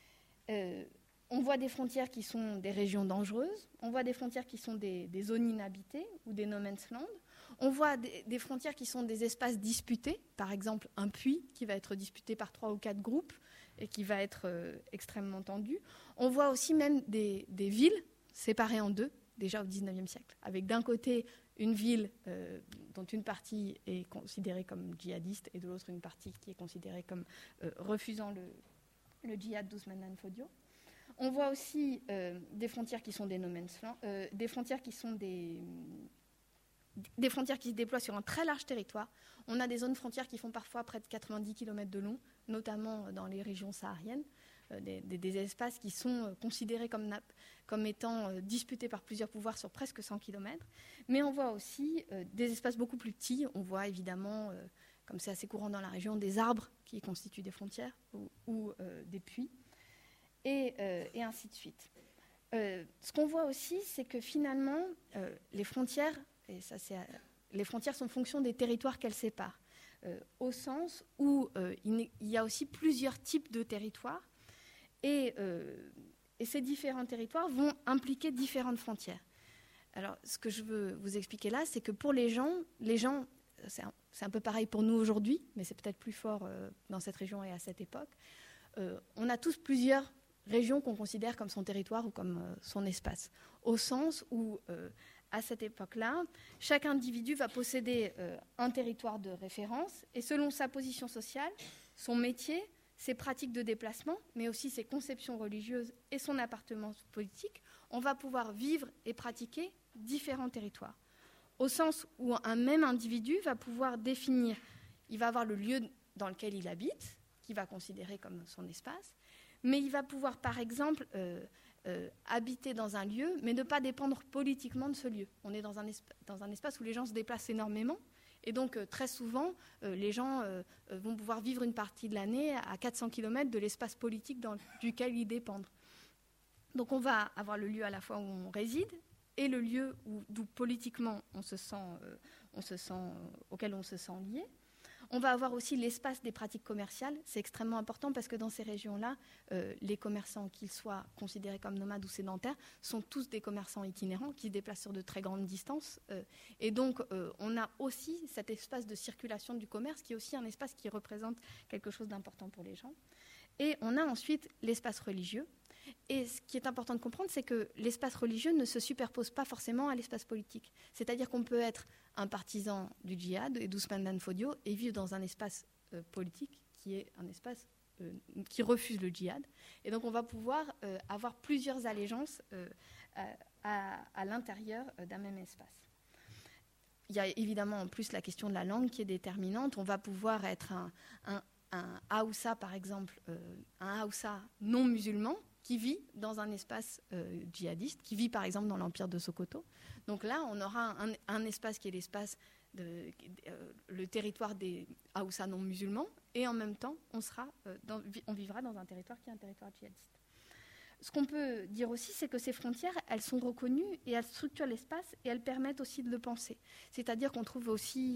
On voit des frontières qui sont des régions dangereuses, on voit des frontières qui sont des zones inhabitées ou des no man's land. On voit des frontières qui sont des espaces disputés, par exemple un puits qui va être disputé par 3 ou 4 groupes et qui va être extrêmement tendu. On voit aussi même des villes séparées en deux, déjà au XIXe siècle, avec d'un côté une ville dont une partie est considérée comme djihadiste et de l'autre une partie qui est considérée comme refusant le djihad d'Ousmane Fodio. On voit aussi des frontières qui sont des no man's land, des frontières qui sont des des frontières qui se déploient sur un très large territoire. On a des zones frontières qui font parfois près de 90 km de long, notamment dans les régions sahariennes, des espaces qui sont considérés comme étant disputés par plusieurs pouvoirs sur presque 100 km. Mais on voit aussi des espaces beaucoup plus petits. On voit évidemment, comme c'est assez courant dans la région, des arbres qui constituent des frontières ou des puits, et ainsi de suite. Ce qu'on voit aussi, c'est que finalement, les frontières sont fonction des territoires qu'elles séparent, au sens où il y a aussi plusieurs types de territoires, et ces différents territoires vont impliquer différentes frontières. Alors, ce que je veux vous expliquer là, c'est que pour les gens, c'est un peu pareil pour nous aujourd'hui, mais c'est peut-être plus fort dans cette région et à cette époque. On a tous plusieurs régions qu'on considère comme son territoire ou comme son espace, au sens où, à cette époque-là, chaque individu va posséder un territoire de référence, et selon sa position sociale, son métier, ses pratiques de déplacement, mais aussi ses conceptions religieuses et son appartenance politique, on va pouvoir vivre et pratiquer différents territoires. Au sens où un même individu va pouvoir définir, il va avoir le lieu dans lequel il habite, qu'il va considérer comme son espace, mais il va pouvoir, par exemple, habiter dans un lieu, mais ne pas dépendre politiquement de ce lieu. On est dans un espace où les gens se déplacent énormément, et donc très souvent, les gens vont pouvoir vivre une partie de l'année à 400 km de l'espace politique duquel ils dépendent. Donc on va avoir le lieu à la fois où on réside et le lieu d'où politiquement auquel on se sent lié. On va avoir aussi l'espace des pratiques commerciales. C'est extrêmement important parce que dans ces régions-là, les commerçants, qu'ils soient considérés comme nomades ou sédentaires, sont tous des commerçants itinérants qui se déplacent sur de très grandes distances. Et donc, on a aussi cet espace de circulation du commerce qui est aussi un espace qui représente quelque chose d'important pour les gens. Et on a ensuite l'espace religieux. Et ce qui est important de comprendre, c'est que l'espace religieux ne se superpose pas forcément à l'espace politique. C'est-à-dire qu'on peut être un partisan du djihad et d'Ousmane Dan Fodio et vivre dans un espace politique qui est un espace qui refuse le djihad. Et donc on va pouvoir avoir plusieurs allégeances à l'intérieur d'un même espace. Il y a évidemment en plus la question de la langue qui est déterminante. On va pouvoir être un Haoussa, par exemple, un Haoussa non musulman, qui vit dans un espace djihadiste, qui vit par exemple dans l'empire de Sokoto. Donc là, on aura un espace qui est l'espace, le territoire des Haoussa non musulmans, et en même temps, on vivra dans un territoire qui est un territoire djihadiste. Ce qu'on peut dire aussi, c'est que ces frontières, elles sont reconnues et elles structurent l'espace et elles permettent aussi de le penser. C'est-à-dire qu'on trouve aussi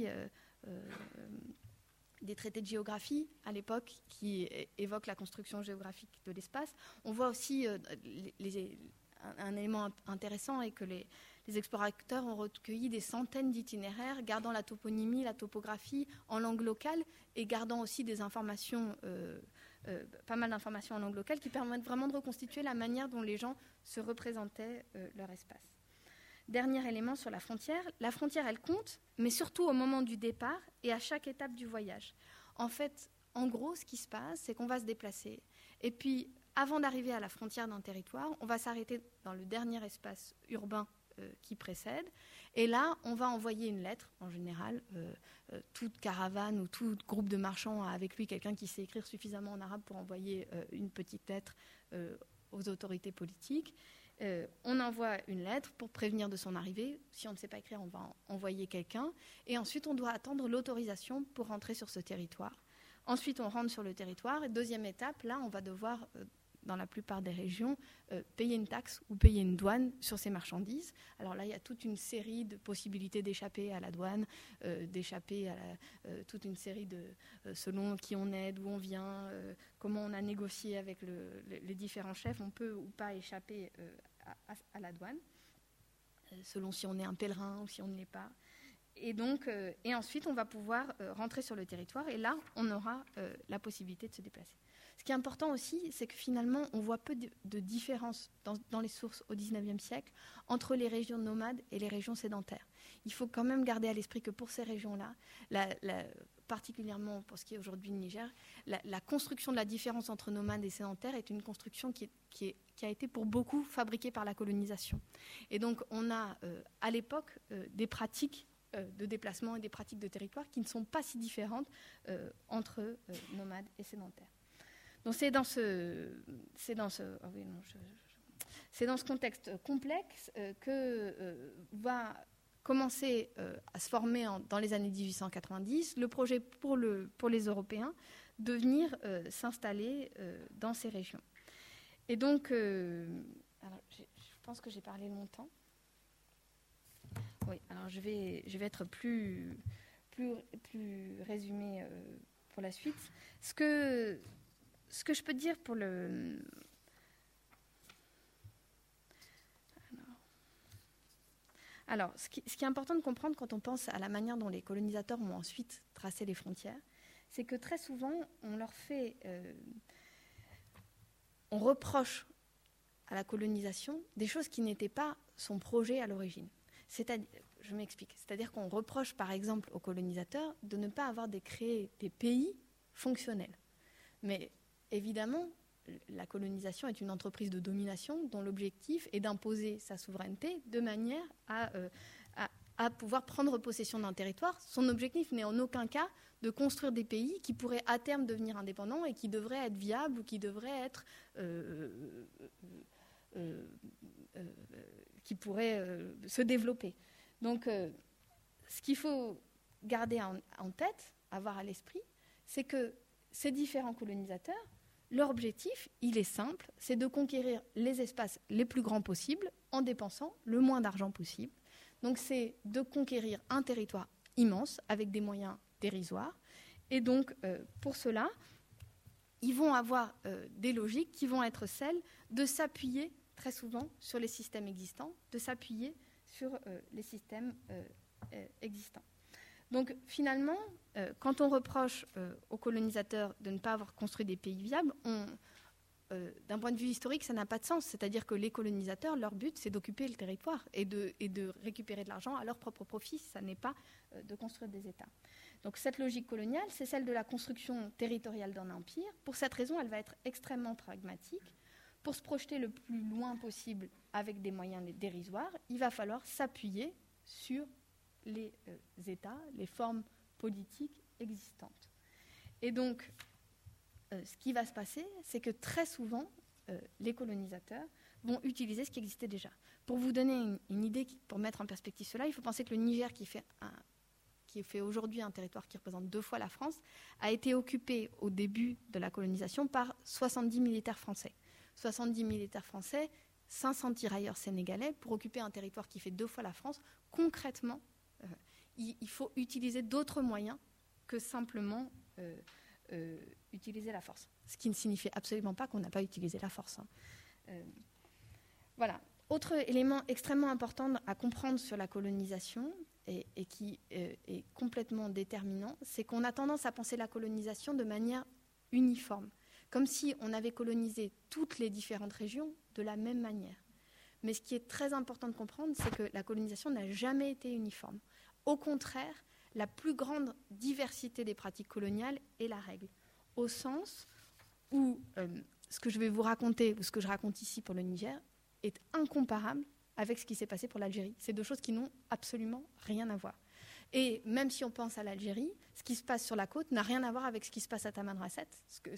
des traités de géographie à l'époque qui évoquent la construction géographique de l'espace. On voit aussi un élément intéressant est que les explorateurs ont recueilli des centaines d'itinéraires gardant la toponymie, la topographie en langue locale et gardant aussi des informations, pas mal d'informations en langue locale qui permettent vraiment de reconstituer la manière dont les gens se représentaient leur espace. Dernier élément sur la frontière, elle compte, mais surtout au moment du départ et à chaque étape du voyage. En fait, en gros, ce qui se passe, c'est qu'on va se déplacer. Et puis, avant d'arriver à la frontière d'un territoire, on va s'arrêter dans le dernier espace urbain qui précède. Et là, on va envoyer une lettre, en général. Toute caravane ou tout groupe de marchands a avec lui quelqu'un qui sait écrire suffisamment en arabe pour envoyer une petite lettre aux autorités politiques. On envoie une lettre pour prévenir de son arrivée. Si on ne sait pas écrire, on va envoyer quelqu'un. Et ensuite, on doit attendre l'autorisation pour rentrer sur ce territoire. Ensuite, on rentre sur le territoire. Et deuxième étape, là, on va devoir, dans la plupart des régions, payer une taxe ou payer une douane sur ces marchandises. Alors là, il y a toute une série de possibilités d'échapper à la douane, d'échapper à toute une série de... selon qui on est, d'où on vient, comment on a négocié avec les différents chefs, on peut ou pas échapper à la douane, selon si on est un pèlerin ou si on ne l'est pas. Et donc, et ensuite, on va pouvoir rentrer sur le territoire et là, on aura la possibilité de se déplacer. Ce qui est important aussi, c'est que finalement, on voit peu de différence dans les sources au XIXe siècle entre les régions nomades et les régions sédentaires. Il faut quand même garder à l'esprit que pour ces régions-là, particulièrement pour ce qui est aujourd'hui du Niger, la construction de la différence entre nomades et sédentaires est une construction qui a été pour beaucoup fabriquée par la colonisation. Et donc, on a à l'époque des pratiques de déplacement et des pratiques de territoire qui ne sont pas si différentes entre nomades et sédentaires. Donc c'est dans ce contexte complexe que va commencer à se former dans les années 1890 le projet pour les Européens de venir s'installer dans ces régions. Et donc, alors, je pense que j'ai parlé longtemps. Oui, alors je vais être plus résumé pour la suite. Ce que je peux dire pour le... Alors, ce qui est important de comprendre quand on pense à la manière dont les colonisateurs ont ensuite tracé les frontières, c'est que très souvent, on reproche à la colonisation des choses qui n'étaient pas son projet à l'origine. Je m'explique. C'est-à-dire qu'on reproche, par exemple, aux colonisateurs de ne pas avoir créé des pays fonctionnels. Mais évidemment, la colonisation est une entreprise de domination dont l'objectif est d'imposer sa souveraineté de manière à pouvoir prendre possession d'un territoire. Son objectif n'est en aucun cas de construire des pays qui pourraient à terme devenir indépendants et qui devraient être viables ou qui devraient être... qui pourraient se développer. Donc, ce qu'il faut garder en tête, avoir à l'esprit, c'est que ces différents colonisateurs, leur objectif, il est simple, c'est de conquérir les espaces les plus grands possibles en dépensant le moins d'argent possible. Donc, c'est de conquérir un territoire immense avec des moyens dérisoires. Et donc, pour cela, ils vont avoir des logiques qui vont être celles de s'appuyer très souvent sur les systèmes existants, de s'appuyer sur les systèmes existants. Donc finalement, quand on reproche aux colonisateurs de ne pas avoir construit des pays viables, d'un point de vue historique, ça n'a pas de sens. C'est-à-dire que les colonisateurs, leur but, c'est d'occuper le territoire et de récupérer de l'argent à leur propre profit. Ça n'est pas de construire des États. Donc cette logique coloniale, c'est celle de la construction territoriale d'un empire. Pour cette raison, elle va être extrêmement pragmatique. Pour se projeter le plus loin possible avec des moyens dérisoires, il va falloir s'appuyer sur les États, les formes politiques existantes. Et donc, ce qui va se passer, c'est que très souvent, les colonisateurs vont utiliser ce qui existait déjà. Pour vous donner une idée, pour mettre en perspective cela, il faut penser que le Niger, qui fait aujourd'hui un territoire qui représente 2 fois la France, a été occupé au début de la colonisation par 70 militaires français. 70 militaires français, 500 tirailleurs sénégalais pour occuper un territoire qui fait 2 fois la France. Concrètement, il faut utiliser d'autres moyens que simplement utiliser la force. Ce qui ne signifie absolument pas qu'on n'a pas utilisé la force. Voilà. Autre élément extrêmement important à comprendre sur la colonisation et qui est complètement déterminant, c'est qu'on a tendance à penser la colonisation de manière uniforme, comme si on avait colonisé toutes les différentes régions de la même manière. Mais ce qui est très important de comprendre, c'est que la colonisation n'a jamais été uniforme. Au contraire, la plus grande diversité des pratiques coloniales est la règle, au sens où ce que je vais vous raconter, ou ce que je raconte ici pour le Niger, est incomparable avec ce qui s'est passé pour l'Algérie. C'est 2 choses qui n'ont absolument rien à voir. Et même si on pense à l'Algérie, ce qui se passe sur la côte n'a rien à voir avec ce qui se passe à Tamanrasset.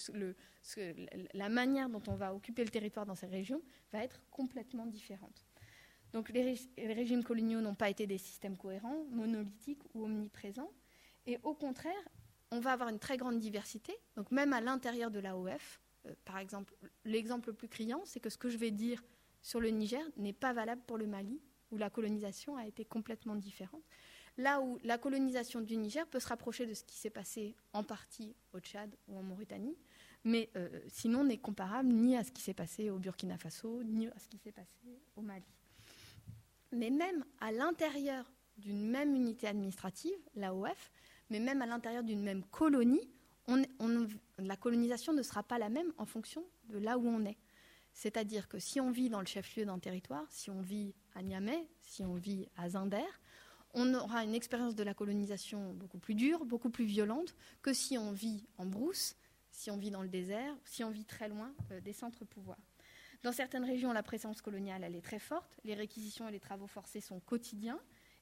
La manière dont on va occuper le territoire dans ces régions va être complètement différente. Donc les régimes coloniaux n'ont pas été des systèmes cohérents, monolithiques ou omniprésents. Et au contraire, on va avoir une très grande diversité. Donc même à l'intérieur de l'AOF, par exemple, l'exemple le plus criant, c'est que ce que je vais dire sur le Niger n'est pas valable pour le Mali, où la colonisation a été complètement différente. Là où la colonisation du Niger peut se rapprocher de ce qui s'est passé en partie au Tchad ou en Mauritanie, mais sinon n'est comparable ni à ce qui s'est passé au Burkina Faso, ni à ce qui s'est passé au Mali. Mais même à l'intérieur d'une même unité administrative, l'AOF, mais même à l'intérieur d'une même colonie, la colonisation ne sera pas la même en fonction de là où on est. C'est-à-dire que si on vit dans le chef-lieu d'un territoire, si on vit à Niamey, si on vit à Zinder, on aura une expérience de la colonisation beaucoup plus dure, beaucoup plus violente que si on vit en brousse, si on vit dans le désert, si on vit très loin des centres pouvoirs. Dans certaines régions, la présence coloniale elle est très forte, les réquisitions et les travaux forcés sont quotidiens,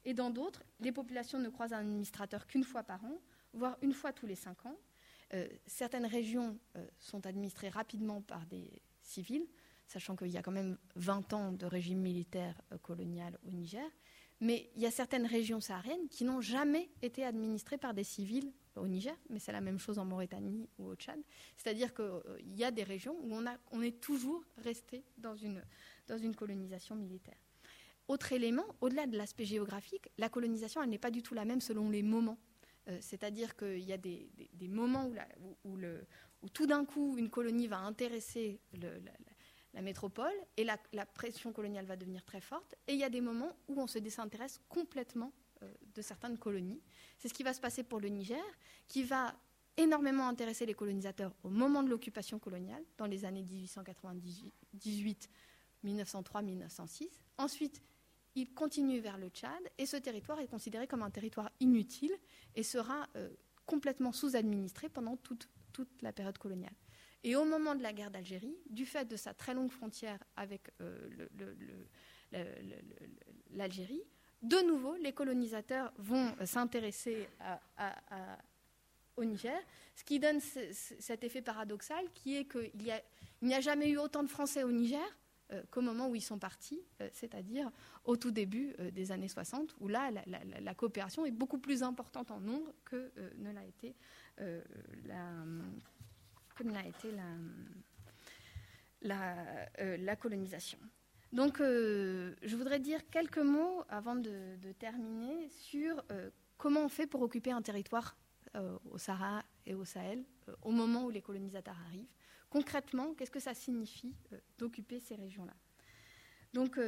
Et dans d'autres, les populations ne croisent un administrateur qu'une fois par an, voire une fois tous les 5 ans. Certaines régions sont administrées rapidement par des civils, sachant qu'il y a quand même 20 ans de régime militaire colonial au Niger. Mais il y a certaines régions sahariennes qui n'ont jamais été administrées par des civils au Niger, mais c'est la même chose en Mauritanie ou au Tchad. C'est-à-dire qu'il y a des régions où on est toujours resté dans une colonisation militaire. Autre élément, au-delà de l'aspect géographique, la colonisation, elle n'est pas du tout la même selon les moments. C'est-à-dire qu'il y a des moments où tout d'un coup, une colonie va intéresser la métropole et la pression coloniale va devenir très forte. Et il y a des moments où on se désintéresse complètement de certaines colonies. C'est ce qui va se passer pour le Niger, qui va énormément intéresser les colonisateurs au moment de l'occupation coloniale, dans les années 1898, 1903, 1906. Ensuite, il continue vers le Tchad et ce territoire est considéré comme un territoire inutile et sera complètement sous-administré pendant toute la période coloniale. Et au moment de la guerre d'Algérie, du fait de sa très longue frontière avec l'Algérie, de nouveau, les colonisateurs vont s'intéresser au Niger, ce qui donne cet effet paradoxal qui est qu'il n'y a jamais eu autant de Français au Niger qu'au moment où ils sont partis, c'est-à-dire au tout début des années 60, où là, la coopération est beaucoup plus importante en nombre que ne l'a été la colonisation. Donc, je voudrais dire quelques mots, avant de terminer, sur comment on fait pour occuper un territoire au Sahara et au Sahel au moment où les colonisateurs arrivent. Concrètement, qu'est-ce que ça signifie d'occuper ces régions-là? Donc,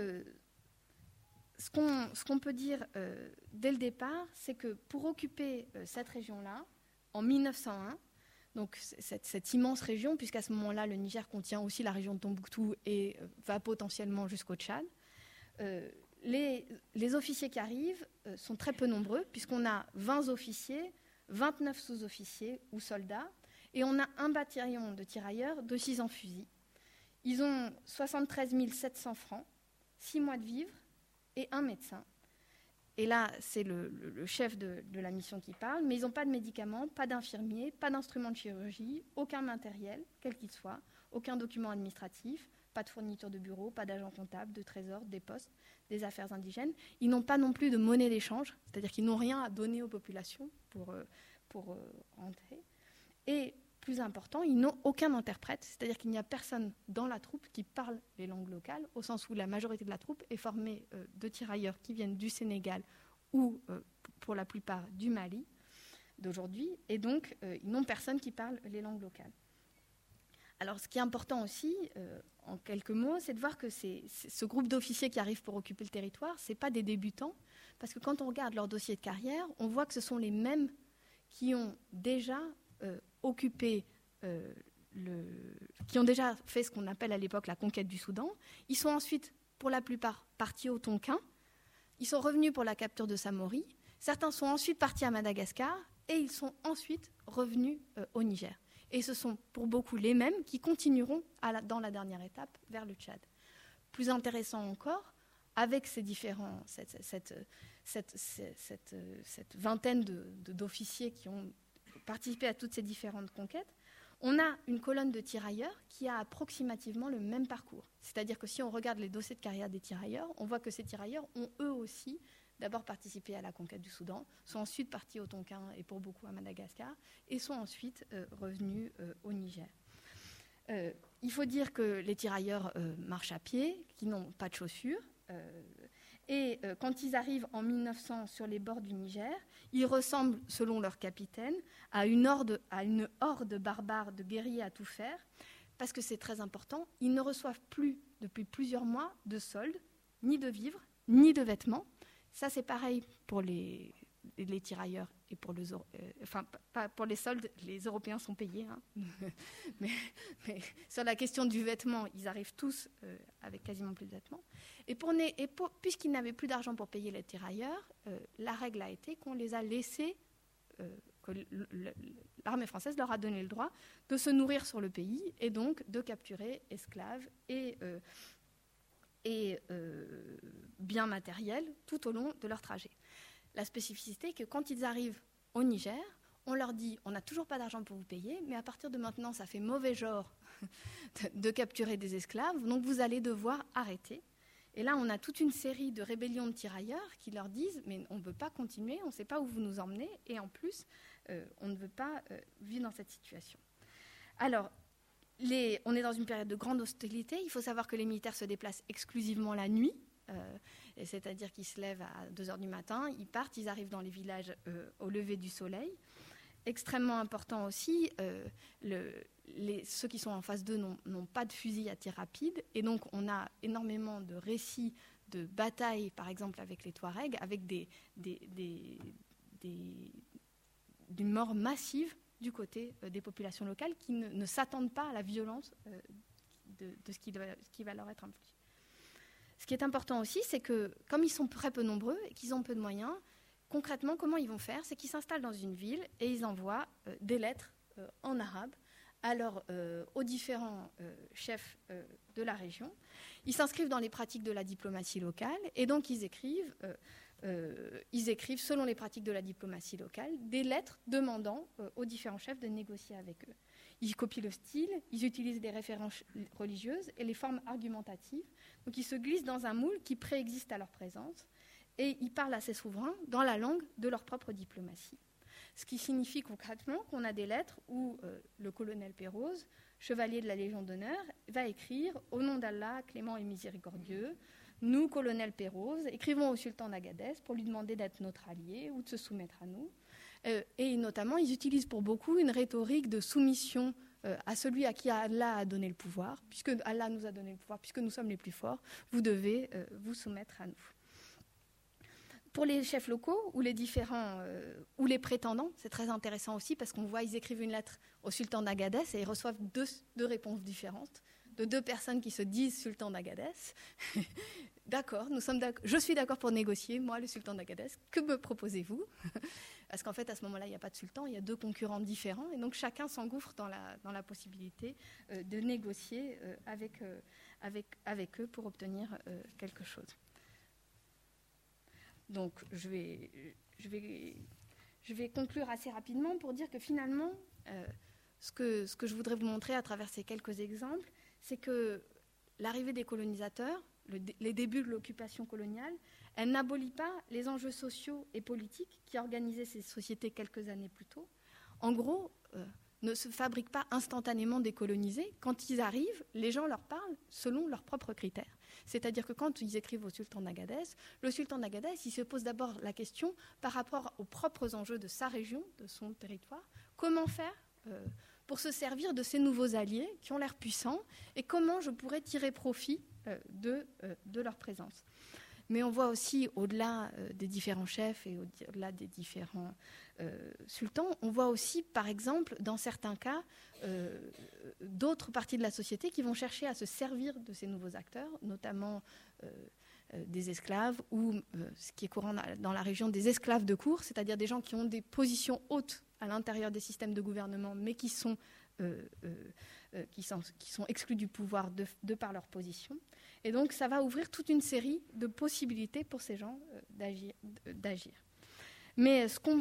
ce qu'on peut dire dès le départ, c'est que pour occuper cette région-là, en 1901, donc cette immense région, puisqu'à ce moment-là, le Niger contient aussi la région de Tombouctou et va potentiellement jusqu'au Tchad, les officiers qui arrivent sont très peu nombreux, puisqu'on a 20 officiers, 29 sous-officiers ou soldats, et on a un bataillon de tirailleurs de 6 ans fusil. Ils ont 73 700 francs, 6 mois de vivres et un médecin. Et là, c'est le chef de la mission qui parle, mais ils n'ont pas de médicaments, pas d'infirmiers, pas d'instruments de chirurgie, aucun matériel, quel qu'il soit, aucun document administratif, pas de fourniture de bureau, pas d'agent comptable, de trésor, des postes, des affaires indigènes. Ils n'ont pas non plus de monnaie d'échange, c'est-à-dire qu'ils n'ont rien à donner aux populations pour rentrer. Et plus important, ils n'ont aucun interprète, c'est-à-dire qu'il n'y a personne dans la troupe qui parle les langues locales, au sens où la majorité de la troupe est formée de tirailleurs qui viennent du Sénégal ou, pour la plupart, du Mali d'aujourd'hui, et donc ils n'ont personne qui parle les langues locales. Alors, ce qui est important aussi, en quelques mots, c'est de voir que ce groupe d'officiers qui arrivent pour occuper le territoire, ce n'est pas des débutants, parce que quand on regarde leur dossier de carrière, on voit que ce sont les mêmes qui ont déjà occupé, qui ont déjà fait ce qu'on appelle à l'époque la conquête du Soudan. Ils sont ensuite, pour la plupart, partis au Tonkin. Ils sont revenus pour la capture de Samori. Certains sont ensuite partis à Madagascar et ils sont ensuite revenus au Niger. Et ce sont pour beaucoup les mêmes qui continueront dans la dernière étape vers le Tchad. Plus intéressant encore, avec ces différents, cette vingtaine d'officiers qui ont participé à toutes ces différentes conquêtes, on a une colonne de tirailleurs qui a approximativement le même parcours. C'est-à-dire que si on regarde les dossiers de carrière des tirailleurs, on voit que ces tirailleurs ont eux aussi d'abord participé à la conquête du Soudan, sont ensuite partis au Tonkin et pour beaucoup à Madagascar, et sont ensuite revenus au Niger. Il faut dire que les tirailleurs marchent à pied, qui n'ont pas de chaussures, et quand ils arrivent en 1900 sur les bords du Niger, ils ressemblent, selon leur capitaine, à une horde barbare de guerriers à tout faire, parce que c'est très important, ils ne reçoivent plus, depuis plusieurs mois, de soldes, ni de vivres, ni de vêtements. Ça, c'est pareil pour les tirailleurs et pour pas pour les soldes, les Européens sont payés. Hein. mais sur la question du vêtement, ils arrivent tous avec quasiment plus de vêtements. Et puisqu'ils n'avaient plus d'argent pour payer les tirailleurs, la règle a été qu'on les a laissés, que l'armée française leur a donné le droit de se nourrir sur le pays et donc de capturer esclaves et biens matériels tout au long de leur trajet. La spécificité est que quand ils arrivent au Niger, on leur dit « on n'a toujours pas d'argent pour vous payer, mais à partir de maintenant, ça fait mauvais genre de capturer des esclaves, donc vous allez devoir arrêter ». Et là, on a toute une série de rébellions de tirailleurs qui leur disent « mais on ne veut pas continuer, on ne sait pas où vous nous emmenez, et en plus, on ne veut pas vivre dans cette situation ». Alors, on est dans une période de grande hostilité. Il faut savoir que les militaires se déplacent exclusivement la nuit, c'est-à-dire qu'ils se lèvent à 2 heures du matin, ils partent, ils arrivent dans les villages au lever du soleil. Extrêmement important aussi, ceux qui sont en phase 2 n'ont pas de fusil à tir rapide, et donc on a énormément de récits de batailles, par exemple avec les Touaregs, avec des morts massives du côté des populations locales qui ne s'attendent pas à la violence de ce qui va leur être infligé. Ce qui est important aussi, c'est que comme ils sont très peu nombreux et qu'ils ont peu de moyens, concrètement, comment ils vont faire? C'est qu'ils s'installent dans une ville et ils envoient des lettres en arabe aux différents chefs de la région. Ils s'inscrivent dans les pratiques de la diplomatie locale et donc ils écrivent selon les pratiques de la diplomatie locale des lettres demandant aux différents chefs de négocier avec eux. Ils copient le style, ils utilisent des références religieuses et les formes argumentatives. Donc ils se glissent dans un moule qui préexiste à leur présence et ils parlent à ces souverains dans la langue de leur propre diplomatie. Ce qui signifie concrètement qu'on a des lettres où le colonel Pérouse, chevalier de la Légion d'honneur, va écrire « Au nom d'Allah, clément et miséricordieux, nous, colonel Pérouse, écrivons au sultan d'Agadez pour lui demander d'être notre allié ou de se soumettre à nous. » Et notamment, ils utilisent pour beaucoup une rhétorique de soumission à celui à qui Allah a donné le pouvoir. Puisque Allah nous a donné le pouvoir, puisque nous sommes les plus forts, vous devez vous soumettre à nous. Pour les chefs locaux ou les différents ou les prétendants, c'est très intéressant aussi parce qu'on voit ils écrivent une lettre au sultan d'Agadez et ils reçoivent deux réponses différentes de 2 personnes qui se disent sultan d'Agadez. D'accord, je suis d'accord pour négocier, moi le sultan d'Agadez, que me proposez-vous? Parce qu'en fait à ce moment-là il n'y a pas de sultan, il y a 2 concurrents différents et donc chacun s'engouffre dans la possibilité de négocier avec eux pour obtenir quelque chose. Donc, je vais conclure assez rapidement pour dire que finalement, ce que je voudrais vous montrer à travers ces quelques exemples, c'est que l'arrivée des colonisateurs, les débuts de l'occupation coloniale, elle n'abolit pas les enjeux sociaux et politiques qui organisaient ces sociétés quelques années plus tôt. En gros, ne se fabriquent pas instantanément décolonisés. Quand ils arrivent, les gens leur parlent selon leurs propres critères. C'est-à-dire que quand ils écrivent au sultan d'Agadez, le sultan d'Agadez, il se pose d'abord la question par rapport aux propres enjeux de sa région, de son territoire, comment faire pour se servir de ces nouveaux alliés qui ont l'air puissants et comment je pourrais tirer profit de leur présence. Mais on voit aussi, au-delà des différents chefs et au-delà des différents sultans, on voit aussi, par exemple, dans certains cas, d'autres parties de la société qui vont chercher à se servir de ces nouveaux acteurs, notamment des esclaves ou, ce qui est courant dans la région, des esclaves de cour, c'est-à-dire des gens qui ont des positions hautes à l'intérieur des systèmes de gouvernement, mais qui sont exclus du pouvoir de par leur position. Et donc, ça va ouvrir toute une série de possibilités pour ces gens d'agir. Mais ce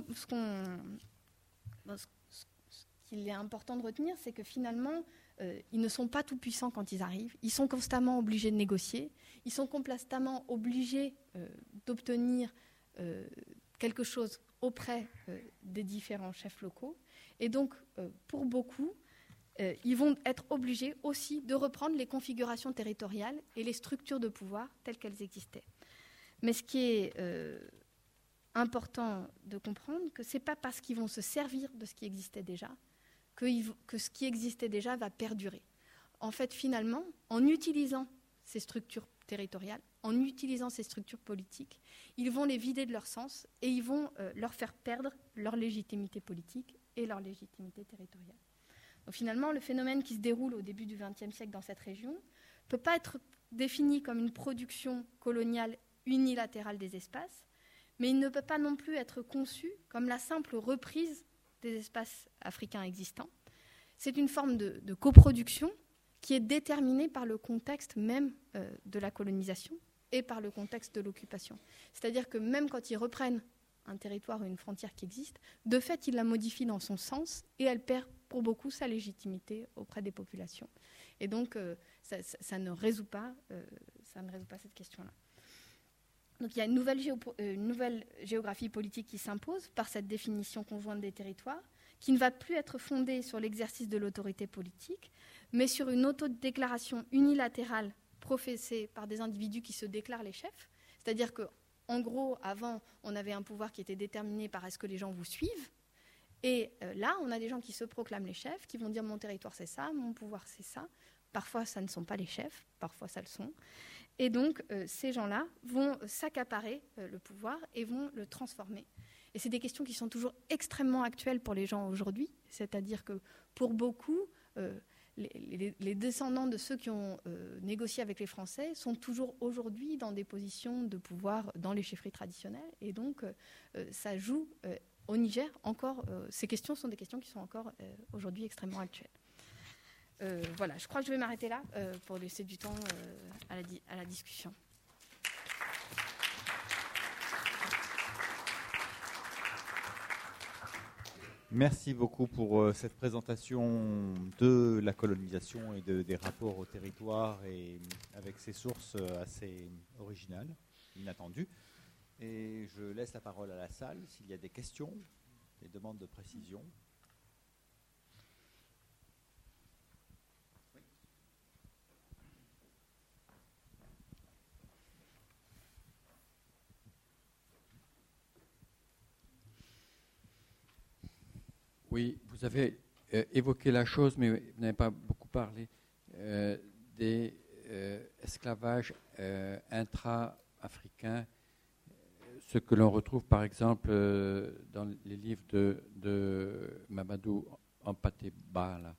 qu'il est important de retenir, c'est que finalement, ils ne sont pas tout puissants quand ils arrivent. Ils sont constamment obligés de négocier. Ils sont constamment obligés d'obtenir quelque chose auprès des différents chefs locaux. Et donc, pour beaucoup, ils vont être obligés aussi de reprendre les configurations territoriales et les structures de pouvoir telles qu'elles existaient. Mais ce qui est important de comprendre, que ce n'est pas parce qu'ils vont se servir de ce qui existait déjà que ce qui existait déjà va perdurer. En fait, finalement, en utilisant ces structures territoriales, en utilisant ces structures politiques, ils vont les vider de leur sens et ils vont leur faire perdre leur légitimité politique et leur légitimité territoriale. Donc finalement, le phénomène qui se déroule au début du XXe siècle dans cette région ne peut pas être défini comme une production coloniale unilatérale des espaces, mais il ne peut pas non plus être conçu comme la simple reprise des espaces africains existants. C'est une forme de coproduction qui est déterminée par le contexte même de la colonisation, et par le contexte de l'occupation. C'est-à-dire que même quand ils reprennent un territoire ou une frontière qui existe, de fait, ils la modifient dans son sens et elle perd pour beaucoup sa légitimité auprès des populations. Et donc, ça ne résout pas cette question-là. Donc il y a une nouvelle géographie politique qui s'impose par cette définition conjointe des territoires, qui ne va plus être fondée sur l'exercice de l'autorité politique, mais sur une autodéclaration unilatérale professée par des individus qui se déclarent les chefs. C'est-à-dire qu'en gros, avant, on avait un pouvoir qui était déterminé par est-ce que les gens vous suivent. Et là, on a des gens qui se proclament les chefs, qui vont dire mon territoire c'est ça, mon pouvoir c'est ça. Parfois, ça ne sont pas les chefs, parfois ça le sont. Et donc, ces gens-là vont s'accaparer le pouvoir et vont le transformer. Et c'est des questions qui sont toujours extrêmement actuelles pour les gens aujourd'hui. C'est-à-dire que pour beaucoup, les descendants de ceux qui ont négocié avec les Français sont toujours aujourd'hui dans des positions de pouvoir dans les chefferies traditionnelles. Et donc, ça joue au Niger encore. Ces questions sont des questions qui sont encore aujourd'hui extrêmement actuelles. Voilà, je crois que je vais m'arrêter là pour laisser du temps à la discussion. Merci beaucoup pour cette présentation de la colonisation et des rapports au territoire et avec ces sources assez originales, inattendues. Et je laisse la parole à la salle s'il y a des questions, des demandes de précision. Oui, vous avez évoqué la chose, mais vous n'avez pas beaucoup parlé des esclavages intra-africains, ce que l'on retrouve par exemple dans les livres de Mamadou Hampâté-Bâ.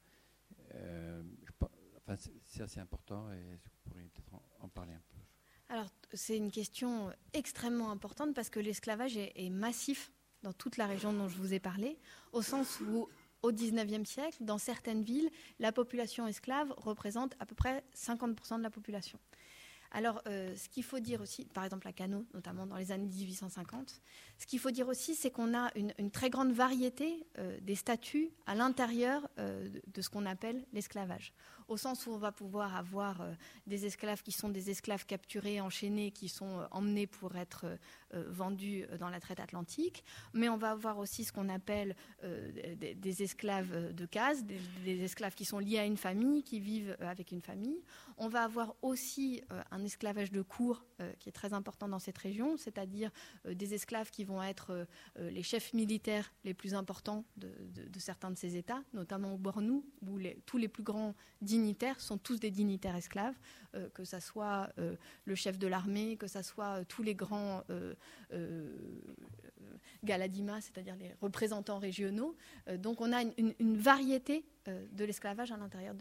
C'est assez important et vous pourriez peut-être en parler un peu. Alors, c'est une question extrêmement importante parce que l'esclavage est massif dans toute la région dont je vous ai parlé, au sens où, au XIXe siècle, dans certaines villes, la population esclave représente à peu près 50% de la population. Alors, ce qu'il faut dire aussi, par exemple à Kano, notamment dans les années 1850, ce qu'il faut dire aussi, c'est qu'on a une très grande variété des statuts à l'intérieur de ce qu'on appelle l'esclavage. Au sens où on va pouvoir avoir des esclaves qui sont des esclaves capturés, enchaînés, qui sont emmenés pour être vendus dans la traite atlantique, mais on va avoir aussi ce qu'on appelle des esclaves de case, des esclaves qui sont liés à une famille, qui vivent avec une famille. On va avoir aussi un esclavage de cour qui est très important dans cette région, c'est-à-dire des esclaves qui vont être les chefs militaires les plus importants de certains de ces États, notamment au Bornou, où tous les plus grands dignitaires sont tous des dignitaires esclaves, que ça soit le chef de l'armée, que ça soit tous les grands Galadima, c'est-à-dire les représentants régionaux. Donc on a une variété de l'esclavage à l'intérieur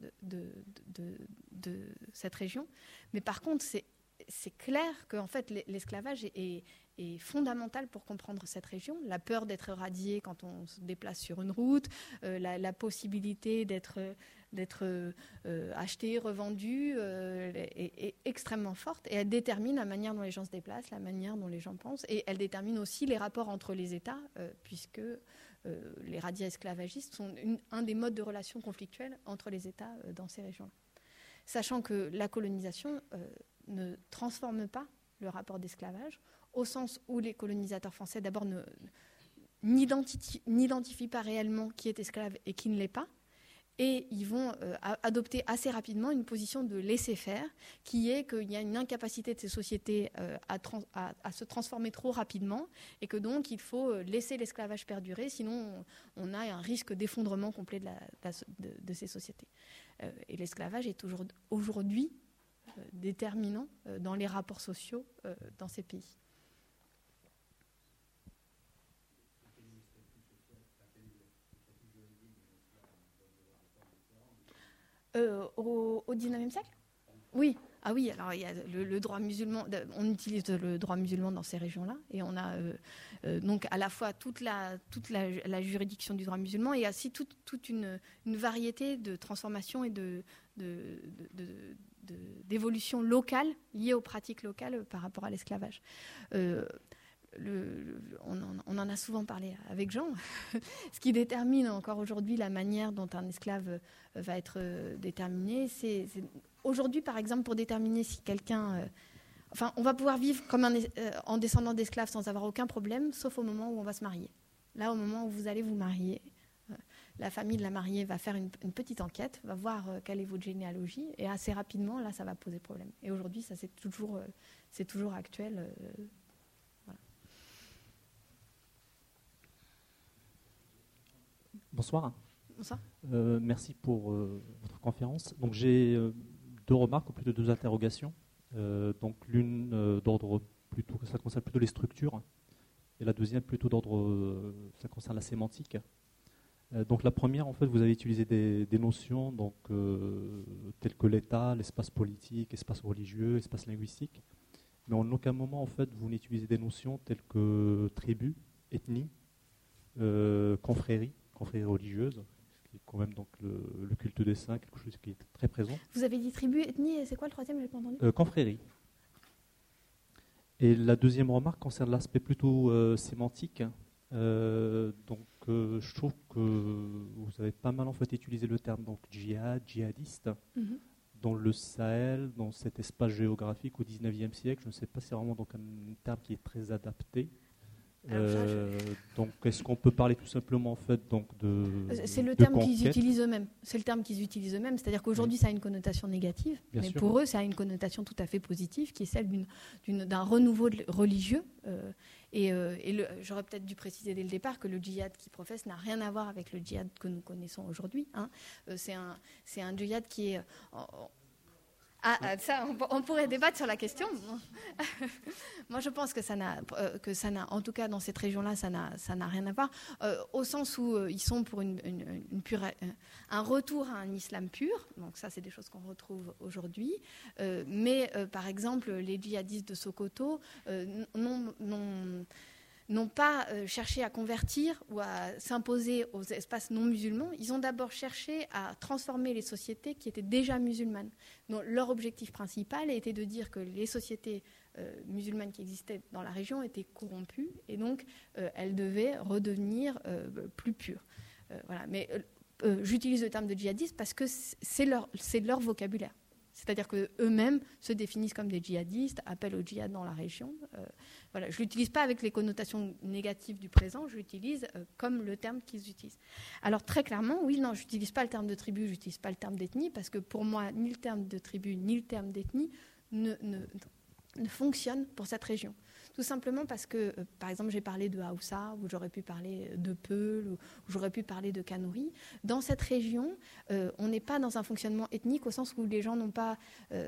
de cette région. Mais par contre, c'est clair qu'en fait, l'esclavage est fondamental pour comprendre cette région. La peur d'être radié quand on se déplace sur une route, la possibilité d'être acheté, revendu est extrêmement forte, et elle détermine la manière dont les gens se déplacent, la manière dont les gens pensent, et elle détermine aussi les rapports entre les États, puisque les radiats esclavagistes sont un des modes de relations conflictuelles entre les États dans ces régions-là. Sachant que la colonisation ne transforme pas le rapport d'esclavage, au sens où les colonisateurs français d'abord n'identifient pas réellement qui est esclave et qui ne l'est pas, et ils vont adopter assez rapidement une position de laisser-faire, qui est qu'il y a une incapacité de ces sociétés à se transformer trop rapidement, et que donc il faut laisser l'esclavage perdurer, sinon on a un risque d'effondrement complet de ces sociétés. Et l'esclavage est aujourd'hui déterminant dans les rapports sociaux dans ces pays. Au XIXe siècle ? Oui. Ah oui, alors il y a le droit musulman, on utilise le droit musulman dans ces régions-là, et on a donc à la fois toute la juridiction du droit musulman, et aussi toute une variété de transformations et de d'évolution locale liée aux pratiques locales par rapport à l'esclavage. On en a souvent parlé avec Jean. Ce qui détermine encore aujourd'hui la manière dont un esclave va être déterminé, c'est aujourd'hui, par exemple, pour déterminer si quelqu'un... on va pouvoir vivre comme en descendant d'esclaves sans avoir aucun problème, sauf au moment où on va se marier. Là, au moment où vous allez vous marier, la famille de la mariée va faire une petite enquête, va voir quelle est votre généalogie, et assez rapidement, là, ça va poser problème. Et aujourd'hui, ça, c'est toujours actuel. Voilà. Bonsoir. Bonsoir. Merci pour votre conférence. Donc, j'ai 2 remarques, ou plutôt 2 interrogations. Donc, l'une d'ordre plutôt, ça concerne plutôt les structures, et la deuxième plutôt d'ordre, ça concerne la sémantique. Donc la première, en fait, vous avez utilisé des notions donc, telles que l'État, l'espace politique, l'espace religieux, l'espace linguistique, mais en aucun moment, en fait, vous n'utilisez des notions telles que tribu, ethnie, confrérie religieuse, qui est quand même donc le culte des saints, quelque chose qui est très présent. Vous avez dit tribu, ethnie, et c'est quoi le troisième, j'ai pas entendu ? Confrérie. Et la deuxième remarque concerne l'aspect plutôt sémantique. Je trouve que vous avez pas mal en fait utilisé le terme donc djihad, djihadiste, dans le Sahel, dans cet espace géographique au XIXe siècle. Je ne sais pas si c'est vraiment donc un terme qui est très adapté. Donc, est-ce qu'on peut parler tout simplement en fait donc de c'est le de terme conquête. qu'ils utilisent eux-mêmes. C'est le terme qu'ils utilisent eux-mêmes. C'est-à-dire qu'aujourd'hui, ça a une connotation négative, Bien mais sûr. pour eux, ça a une connotation tout à fait positive, qui est celle d'un renouveau religieux. J'aurais peut-être dû préciser dès le départ que le djihad qu'ils professent n'a rien à voir avec le djihad que nous connaissons aujourd'hui. C'est un djihad qui est... ça, on pourrait débattre sur la question. Moi, je pense que ça n'a, en tout cas dans cette région-là, ça n'a rien à voir, au sens où ils sont pour un retour à un islam pur. Donc ça, c'est des choses qu'on retrouve aujourd'hui. Mais par exemple, les djihadistes de Sokoto n'ont pas cherché à convertir ou à s'imposer aux espaces non musulmans. Ils ont d'abord cherché à transformer les sociétés qui étaient déjà musulmanes. Donc, leur objectif principal était de dire que les sociétés musulmanes qui existaient dans la région étaient corrompues et donc elles devaient redevenir plus pures. Voilà. Mais j'utilise le terme de djihadiste parce que c'est leur vocabulaire. C'est-à-dire qu'eux-mêmes se définissent comme des djihadistes, appellent au djihad dans la région. Voilà. Je ne l'utilise pas avec les connotations négatives du présent, je l'utilise comme le terme qu'ils utilisent. Alors très clairement, oui, non, je n'utilise pas le terme de tribu, je n'utilise pas le terme d'ethnie, parce que pour moi, ni le terme de tribu, ni le terme d'ethnie ne fonctionnent pour cette région. Tout simplement parce que, par exemple, j'ai parlé de Haoussa, ou j'aurais pu parler de Peul, ou j'aurais pu parler de Kanuri. Dans cette région, on n'est pas dans un fonctionnement ethnique au sens où les gens n'ont pas...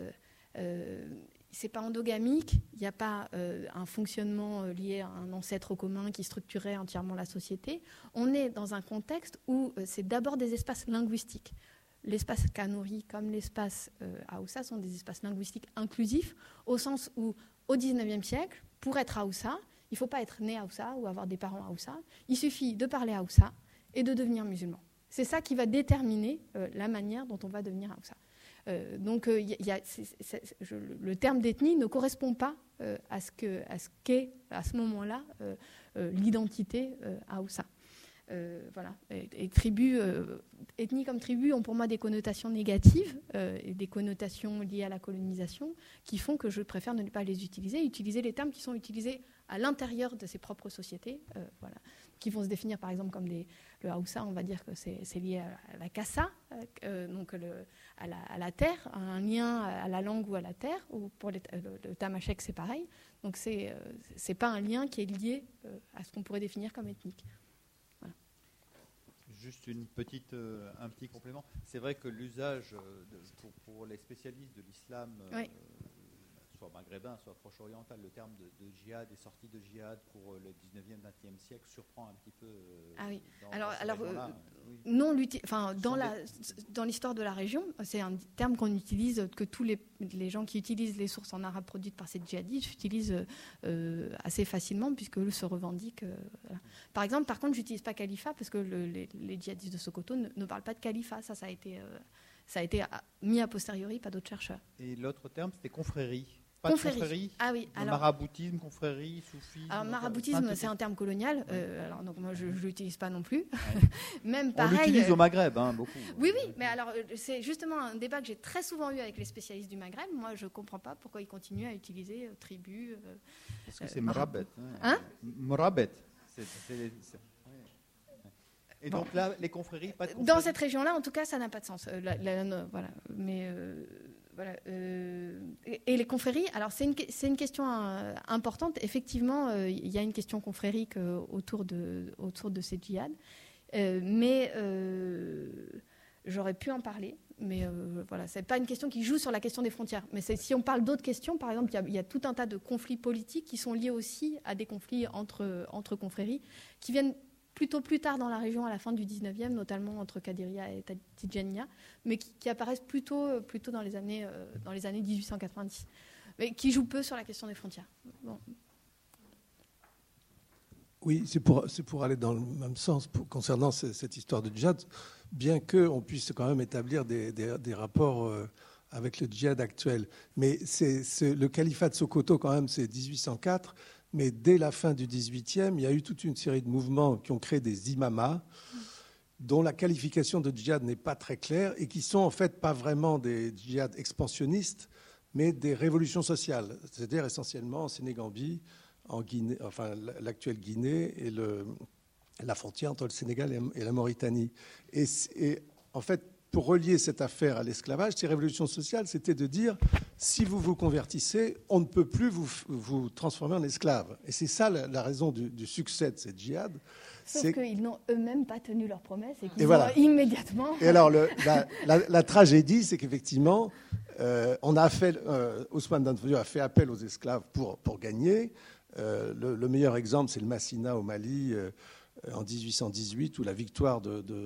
c'est pas endogamique, il n'y a pas un fonctionnement lié à un ancêtre commun qui structurait entièrement la société. On est dans un contexte où c'est d'abord des espaces linguistiques. L'espace Kanuri comme l'espace Haoussa sont des espaces linguistiques inclusifs, au sens où, au XIXe siècle, pour être Haoussa, il ne faut pas être né Haoussa ou avoir des parents Haoussa. Il suffit de parler Haoussa et de devenir musulman. C'est ça qui va déterminer la manière dont on va devenir Haoussa. Donc, le terme d'ethnie ne correspond pas à ce qu'est, à ce moment-là, l'identité Haoussa. Voilà. Et tribu, ethnie comme tribu ont pour moi des connotations négatives et des connotations liées à la colonisation qui font que je préfère ne pas les utiliser, utiliser les termes qui sont utilisés à l'intérieur de ses propres sociétés, voilà, qui vont se définir par exemple comme le Haoussa, on va dire que c'est lié à la Kassa, donc à la terre, à un lien à la langue ou à la terre, ou pour le Tamashek c'est pareil, donc c'est pas un lien qui est lié à ce qu'on pourrait définir comme ethnique. Juste un petit complément. C'est vrai que l'usage pour les spécialistes de l'islam, oui. Soit maghrébin, soit proche-oriental, le terme de djihad et sortie de djihad pour le 19e, 20e siècle surprend un petit peu. Ah oui. Oui. Non, dans l'histoire de la région, c'est un terme qu'on utilise, que tous les gens qui utilisent les sources en arabe produites par ces djihadistes utilisent assez facilement, puisqu'eux se revendiquent. Voilà. Par exemple, par contre, j'utilise pas califat parce que les djihadistes de Sokoto ne parlent pas de califat. Ça a été Ça a été mis a posteriori par d'autres chercheurs. Et l'autre terme, c'était confrérie. Pas confrérie. Ah oui. Alors, maraboutisme, confrérie, soufisme. Alors, maraboutisme, c'est un terme colonial. Alors, donc moi, je ne l'utilise pas non plus. Même on pareil. On l'utilise au Maghreb, beaucoup. Oui. Mais alors, c'est justement un débat que j'ai très souvent eu avec les spécialistes du Maghreb. Moi, je ne comprends pas pourquoi ils continuent à utiliser tribu. Parce que c'est marabet. Hein Marabet. Et donc là, les confréries, pas de confréries. Dans cette région-là, en tout cas, ça n'a pas de sens. Voilà. Mais voilà. Et les confréries, alors c'est une question importante. Effectivement, il y a une question confrérique autour de ces djihad. Mais j'aurais pu en parler. Mais voilà, c'est pas une question qui joue sur la question des frontières. Mais si on parle d'autres questions, par exemple, il y a tout un tas de conflits politiques qui sont liés aussi à des conflits entre confréries, qui viennent plutôt plus tard dans la région, à la fin du 19e, notamment entre Qadiriya et Tidjaniya, mais qui apparaissent plutôt dans les années 1890, mais qui jouent peu sur la question des frontières. Bon. Oui, c'est pour aller dans le même sens concernant cette histoire de djihad, bien qu'on puisse quand même établir des rapports avec le djihad actuel. Mais le califat de Sokoto, quand même, c'est 1804. Mais dès la fin du XVIIIe, il y a eu toute une série de mouvements qui ont créé des imamats, dont la qualification de djihad n'est pas très claire et qui sont en fait pas vraiment des djihad expansionnistes, mais des révolutions sociales, c'est-à-dire essentiellement en Sénégambie, en Guinée, enfin l'actuelle Guinée et la frontière entre le Sénégal et la Mauritanie. Et en fait, pour relier cette affaire à l'esclavage, ces révolutions sociales, c'était de dire si vous vous convertissez, on ne peut plus vous transformer en esclave. Et c'est ça la raison du succès de cette djihad. Sauf qu'ils n'ont eux-mêmes pas tenu leurs promesses et qu'ils voilà. ont immédiatement... Et alors, la tragédie, c'est qu'effectivement, Ousmane Dan Fodio a fait appel aux esclaves pour gagner. Le meilleur exemple, c'est le Massina au Mali, en 1818, où la victoire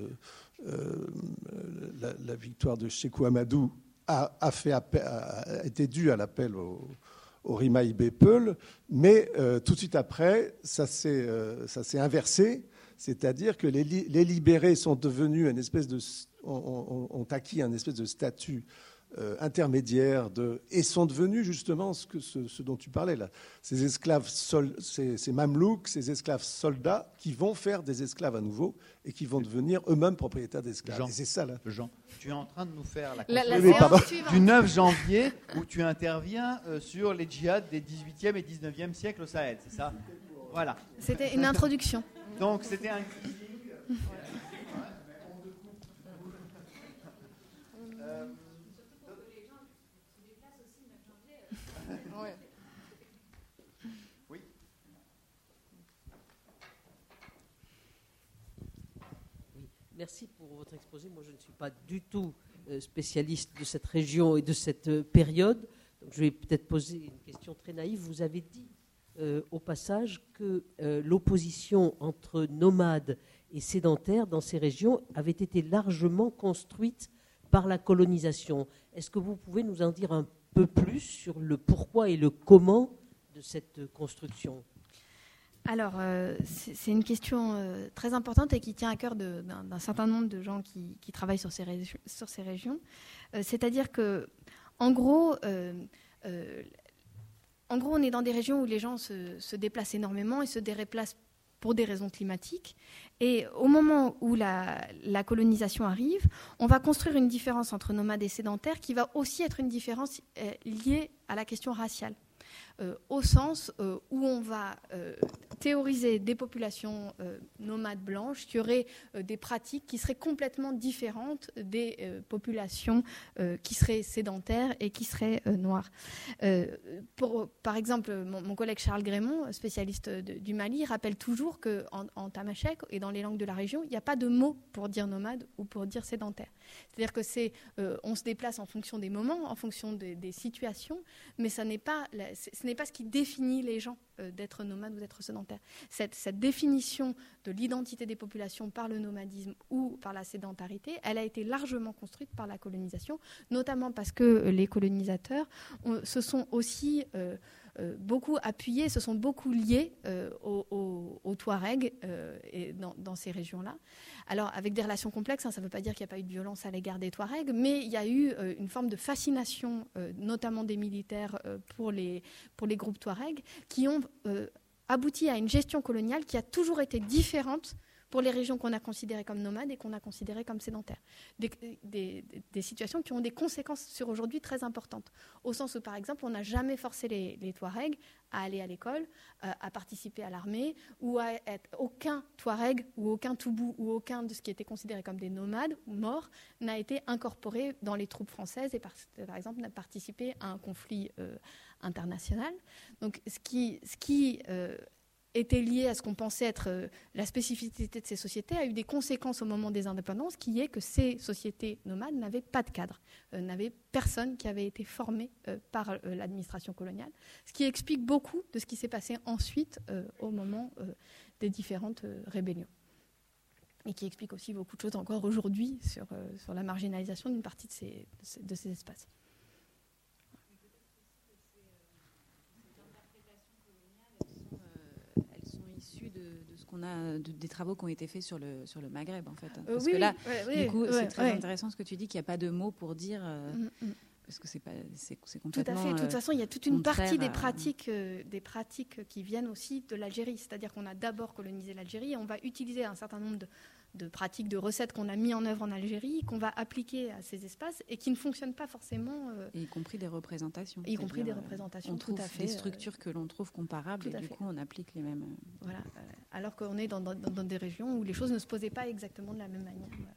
la victoire de Sékou Amadou a été due à l'appel au Rimaï Bepeul, mais tout de suite après, ça s'est inversé, c'est-à-dire que les libérés sont devenus ont acquis un espèce de statut intermédiaires et sont devenus justement ce dont tu parlais là, ces esclaves, ces mamelouks, ces esclaves soldats qui vont faire des esclaves à nouveau et qui vont devenir eux-mêmes propriétaires d'esclaves. Jean, et c'est ça là. Jean, tu es en train de nous faire la du 9 janvier où tu interviens sur les djihad des 18e et 19e siècles au Sahel, c'est ça? Voilà. C'était une introduction. Donc c'était un... Merci pour votre exposé. Moi, je ne suis pas du tout spécialiste de cette région et de cette période. Donc, je vais peut-être poser une question très naïve. Vous avez dit au passage que l'opposition entre nomades et sédentaires dans ces régions avait été largement construite par la colonisation. Est-ce que vous pouvez nous en dire un peu plus sur le pourquoi et le comment de cette construction ? Alors, c'est une question très importante et qui tient à cœur d'un certain nombre de gens qui travaillent sur ces régions. C'est-à-dire que, en gros, on est dans des régions où les gens se déplacent énormément et se déplacent pour des raisons climatiques. Et au moment où la colonisation arrive, on va construire une différence entre nomades et sédentaires qui va aussi être une différence liée à la question raciale. Au sens où on va théoriser des populations nomades blanches qui auraient des pratiques qui seraient complètement différentes des populations qui seraient sédentaires et qui seraient noires. Par exemple, mon collègue Charles Grémont, spécialiste du Mali, rappelle toujours qu'en tamashek et dans les langues de la région, il n'y a pas de mot pour dire nomade ou pour dire sédentaire. C'est-à-dire que on se déplace en fonction des moments, en fonction des situations, mais ce n'est pas ce qui définit les gens d'être nomades ou d'être sédentaires. Cette définition de l'identité des populations par le nomadisme ou par la sédentarité, elle a été largement construite par la colonisation, notamment parce que les colonisateurs se sont aussi beaucoup appuyés, se sont beaucoup liés aux Touaregs et dans ces régions-là. Alors, avec des relations complexes, ça ne veut pas dire qu'il n'y a pas eu de violence à l'égard des Touaregs, mais il y a eu une forme de fascination, notamment des militaires, pour les groupes Touaregs, qui ont abouti à une gestion coloniale qui a toujours été différente pour les régions qu'on a considérées comme nomades et qu'on a considérées comme sédentaires. Des situations qui ont des conséquences sur aujourd'hui très importantes. Au sens où, par exemple, on n'a jamais forcé les Touaregs à aller à l'école, à participer à l'armée, ou à être aucun Touareg ou aucun Toubou ou aucun de ce qui était considéré comme des nomades ou morts n'a été incorporé dans les troupes françaises et par exemple n'a participé à un conflit international. Donc ce qui était lié à ce qu'on pensait être la spécificité de ces sociétés, a eu des conséquences au moment des indépendances, qui est que ces sociétés nomades n'avaient pas de cadre, n'avaient personne qui avait été formé par l'administration coloniale, ce qui explique beaucoup de ce qui s'est passé ensuite au moment des différentes rébellions. Et qui explique aussi beaucoup de choses encore aujourd'hui sur la marginalisation d'une partie de ces espaces. Des travaux qui ont été faits sur le Maghreb, en fait. Parce que là, du coup, c'est très intéressant ce que tu dis, qu'il n'y a pas de mots pour dire... Parce que c'est complètement... Tout à fait. De toute façon, il y a toute une partie des pratiques qui viennent aussi de l'Algérie. C'est-à-dire qu'on a d'abord colonisé l'Algérie et on va utiliser un certain nombre de pratiques, de recettes qu'on a mis en œuvre en Algérie, qu'on va appliquer à ces espaces et qui ne fonctionnent pas forcément... y compris des représentations. Y compris des représentations, on trouve tout à fait. Des structures que l'on trouve comparables et du coup, on applique les mêmes... Voilà. Alors qu'on est dans des régions où les choses ne se posaient pas exactement de la même manière. Voilà.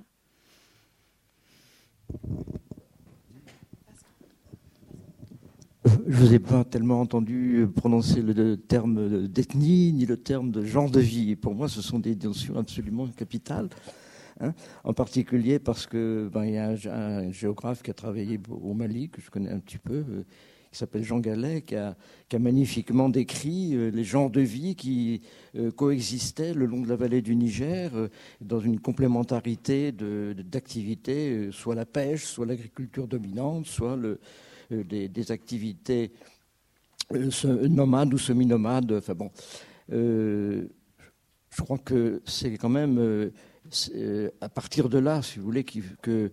Je ne vous ai pas tellement entendu prononcer le terme d'ethnie ni le terme de genre de vie. Et pour moi, ce sont des notions absolument capitales. En particulier parce que il y a un géographe qui a travaillé au Mali, que je connais un petit peu, qui s'appelle Jean Gallet, qui a magnifiquement décrit les genres de vie qui coexistaient le long de la vallée du Niger, dans une complémentarité d'activités, soit la pêche, soit l'agriculture dominante, soit des activités nomades ou semi-nomades. Enfin bon, je crois que c'est quand même à partir de là, si vous voulez, que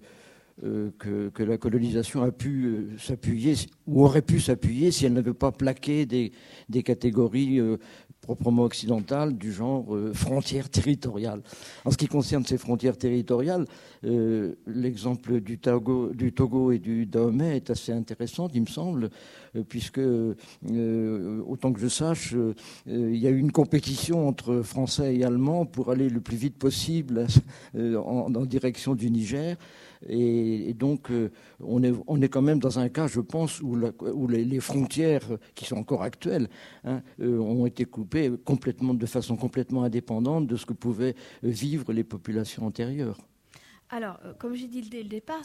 la colonisation a pu s'appuyer, ou aurait pu s'appuyer, si elle n'avait pas plaqué des catégories proprement occidentales du genre frontières territoriales. En ce qui concerne ces frontières territoriales, l'exemple du Togo et du Dahomey est assez intéressant, il me semble, puisque, autant que je sache, il y a eu une compétition entre Français et Allemands pour aller le plus vite possible en direction du Niger. Et donc, on est quand même dans un cas, je pense, où les frontières, qui sont encore actuelles, ont été coupées de façon complètement indépendante de ce que pouvaient vivre les populations antérieures. Alors, comme j'ai dit dès le départ,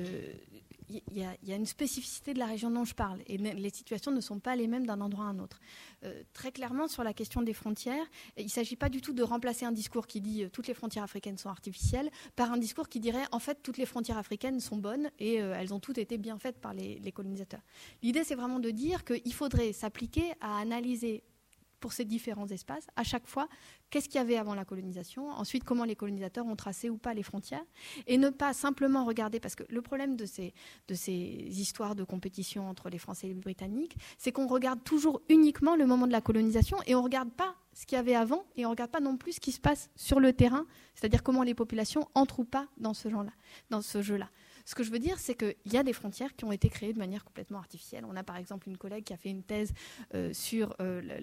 il y a une spécificité de la région dont je parle et les situations ne sont pas les mêmes d'un endroit à un autre. Très clairement, sur la question des frontières, il ne s'agit pas du tout de remplacer un discours qui dit toutes les frontières africaines sont artificielles par un discours qui dirait en fait toutes les frontières africaines sont bonnes et elles ont toutes été bien faites par les colonisateurs. L'idée, c'est vraiment de dire qu'il faudrait s'appliquer à analyser pour ces différents espaces, à chaque fois, qu'est-ce qu'il y avait avant la colonisation, ensuite comment les colonisateurs ont tracé ou pas les frontières, et ne pas simplement regarder, parce que le problème de ces histoires de compétition entre les Français et les Britanniques, c'est qu'on regarde toujours uniquement le moment de la colonisation, et on ne regarde pas ce qu'il y avait avant, et on ne regarde pas non plus ce qui se passe sur le terrain, c'est-à-dire comment les populations entrent ou pas dans ce jeu-là. Ce que je veux dire, c'est qu'il y a des frontières qui ont été créées de manière complètement artificielle. On a par exemple une collègue qui a fait une thèse sur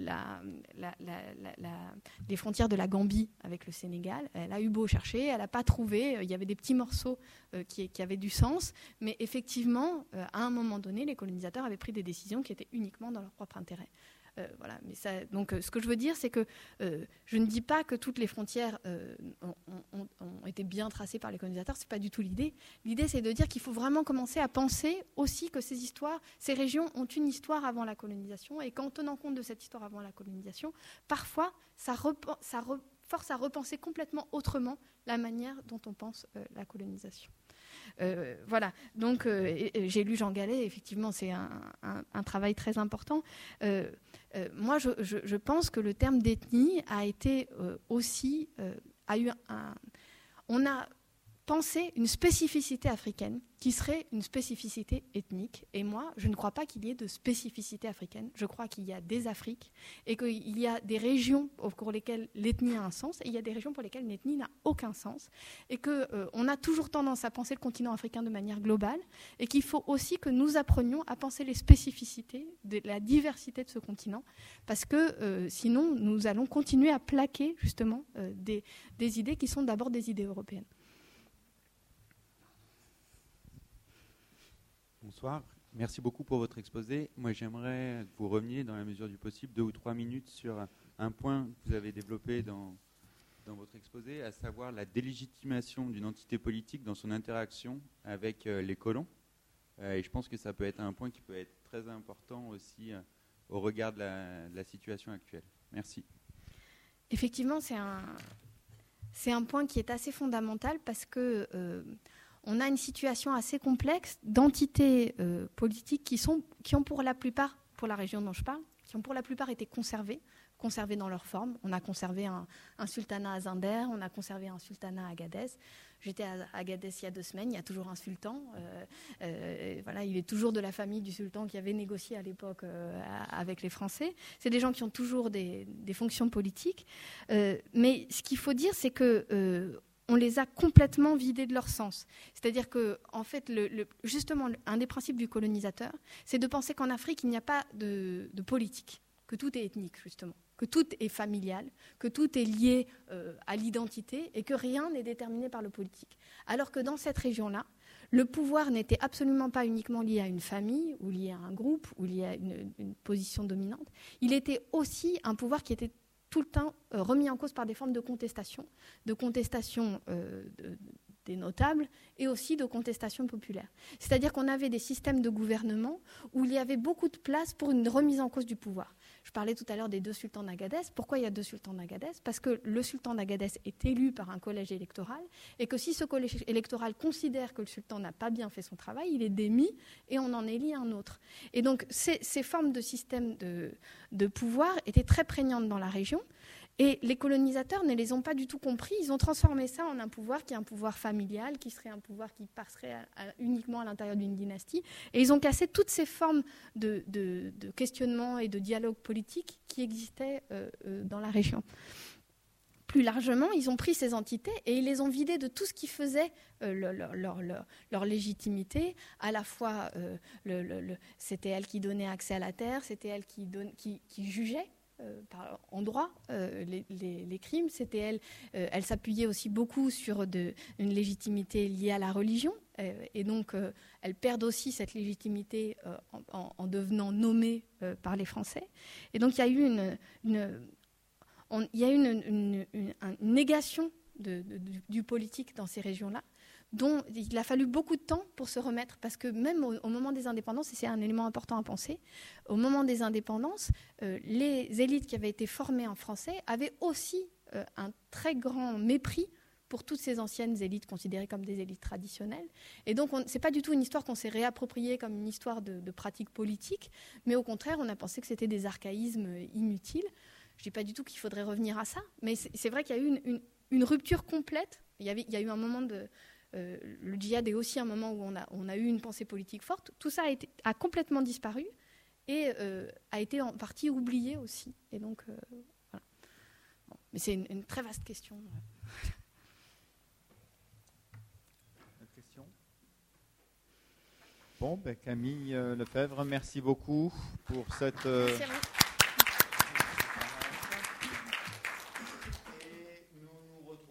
les frontières de la Gambie avec le Sénégal. Elle a eu beau chercher, elle n'a pas trouvé. Il y avait des petits morceaux qui avaient du sens. Mais effectivement, à un moment donné, les colonisateurs avaient pris des décisions qui étaient uniquement dans leur propre intérêt. Voilà. Mais ça, donc, ce que je veux dire, c'est que je ne dis pas que toutes les frontières ont été bien tracées par les colonisateurs. C'est pas du tout l'idée. L'idée, c'est de dire qu'il faut vraiment commencer à penser aussi que ces régions ont une histoire avant la colonisation, et qu'en tenant compte de cette histoire avant la colonisation, parfois, ça force à repenser complètement autrement la manière dont on pense la colonisation. voilà. Donc, j'ai lu Jean Gallet. Effectivement, c'est un travail très important. Moi, je pense que le terme d'ethnie a été aussi on a pensé une spécificité africaine qui serait une spécificité ethnique. Et moi, je ne crois pas qu'il y ait de spécificité africaine. Je crois qu'il y a des Afriques et qu'il y a des régions pour lesquelles l'ethnie a un sens et il y a des régions pour lesquelles l'ethnie n'a aucun sens. Et qu'on a toujours tendance à penser le continent africain de manière globale et qu'il faut aussi que nous apprenions à penser les spécificités de la diversité de ce continent parce que sinon, nous allons continuer à plaquer justement des idées qui sont d'abord des idées européennes. Bonsoir, merci beaucoup pour votre exposé. Moi, j'aimerais que vous reveniez, dans la mesure du possible, 2 ou 3 minutes sur un point que vous avez développé dans votre exposé, à savoir la délégitimation d'une entité politique dans son interaction avec les colons. Et je pense que ça peut être un point qui peut être très important aussi au regard de la situation actuelle. Merci. Effectivement, c'est un point qui est assez fondamental parce que on a une situation assez complexe d'entités politiques qui ont pour la plupart, pour la région dont je parle, qui ont pour la plupart été conservées dans leur forme. On a conservé un sultanat à Zinder, on a conservé un sultanat à Agadez. J'étais à Agadez il y a 2 semaines, il y a toujours un sultan. Voilà, il est toujours de la famille du sultan qui avait négocié à l'époque avec les Français. C'est des gens qui ont toujours des fonctions politiques. Mais ce qu'il faut dire, c'est que on les a complètement vidés de leur sens. C'est-à-dire que, en fait, justement, un des principes du colonisateur, c'est de penser qu'en Afrique, il n'y a pas de politique, que tout est ethnique, justement, que tout est familial, que tout est lié à l'identité et que rien n'est déterminé par le politique. Alors que dans cette région-là, le pouvoir n'était absolument pas uniquement lié à une famille ou lié à un groupe ou lié à une position dominante. Il était aussi un pouvoir qui était tout le temps remis en cause par des formes de contestation des notables et aussi de contestation populaire. C'est-à-dire qu'on avait des systèmes de gouvernement où il y avait beaucoup de place pour une remise en cause du pouvoir. Je parlais tout à l'heure des 2 sultans d'Agadez. Pourquoi il y a 2 sultans d'Agadez ? Parce que le sultan d'Agadez est élu par un collège électoral et que si ce collège électoral considère que le sultan n'a pas bien fait son travail, il est démis et on en élit un autre. Et donc ces formes de système de pouvoir étaient très prégnantes dans la région. Et les colonisateurs ne les ont pas du tout compris. Ils ont transformé ça en un pouvoir qui est un pouvoir familial, qui serait un pouvoir qui passerait uniquement à l'intérieur d'une dynastie. Et ils ont cassé toutes ces formes de questionnement et de dialogue politique qui existaient dans la région. Plus largement, ils ont pris ces entités et ils les ont vidées de tout ce qui faisait leur légitimité. À la fois, c'était elles qui donnaient accès à la terre, c'était elles qui jugeaient. En droit, les crimes, c'était elle s'appuyait aussi beaucoup sur une légitimité liée à la religion, et donc elles perdent aussi cette légitimité en devenant nommées par les Français. Et donc il y a eu une négation du politique dans ces régions-là, dont il a fallu beaucoup de temps pour se remettre, parce que même au moment des indépendances, et c'est un élément important à penser, au moment des indépendances, les élites qui avaient été formées en français avaient aussi un très grand mépris pour toutes ces anciennes élites considérées comme des élites traditionnelles. Et donc, ce n'est pas du tout une histoire qu'on s'est réappropriée comme une histoire de pratique politique, mais au contraire, on a pensé que c'était des archaïsmes inutiles. Je ne dis pas du tout qu'il faudrait revenir à ça, mais c'est vrai qu'il y a eu une rupture complète. Il y a eu un moment le djihad est aussi un moment où on a eu une pensée politique forte. Tout ça a complètement disparu et a été en partie oublié aussi. Et donc, voilà. Bon, mais c'est une très vaste question. Une question ? Bon, Camille Lefebvre, merci beaucoup pour cette...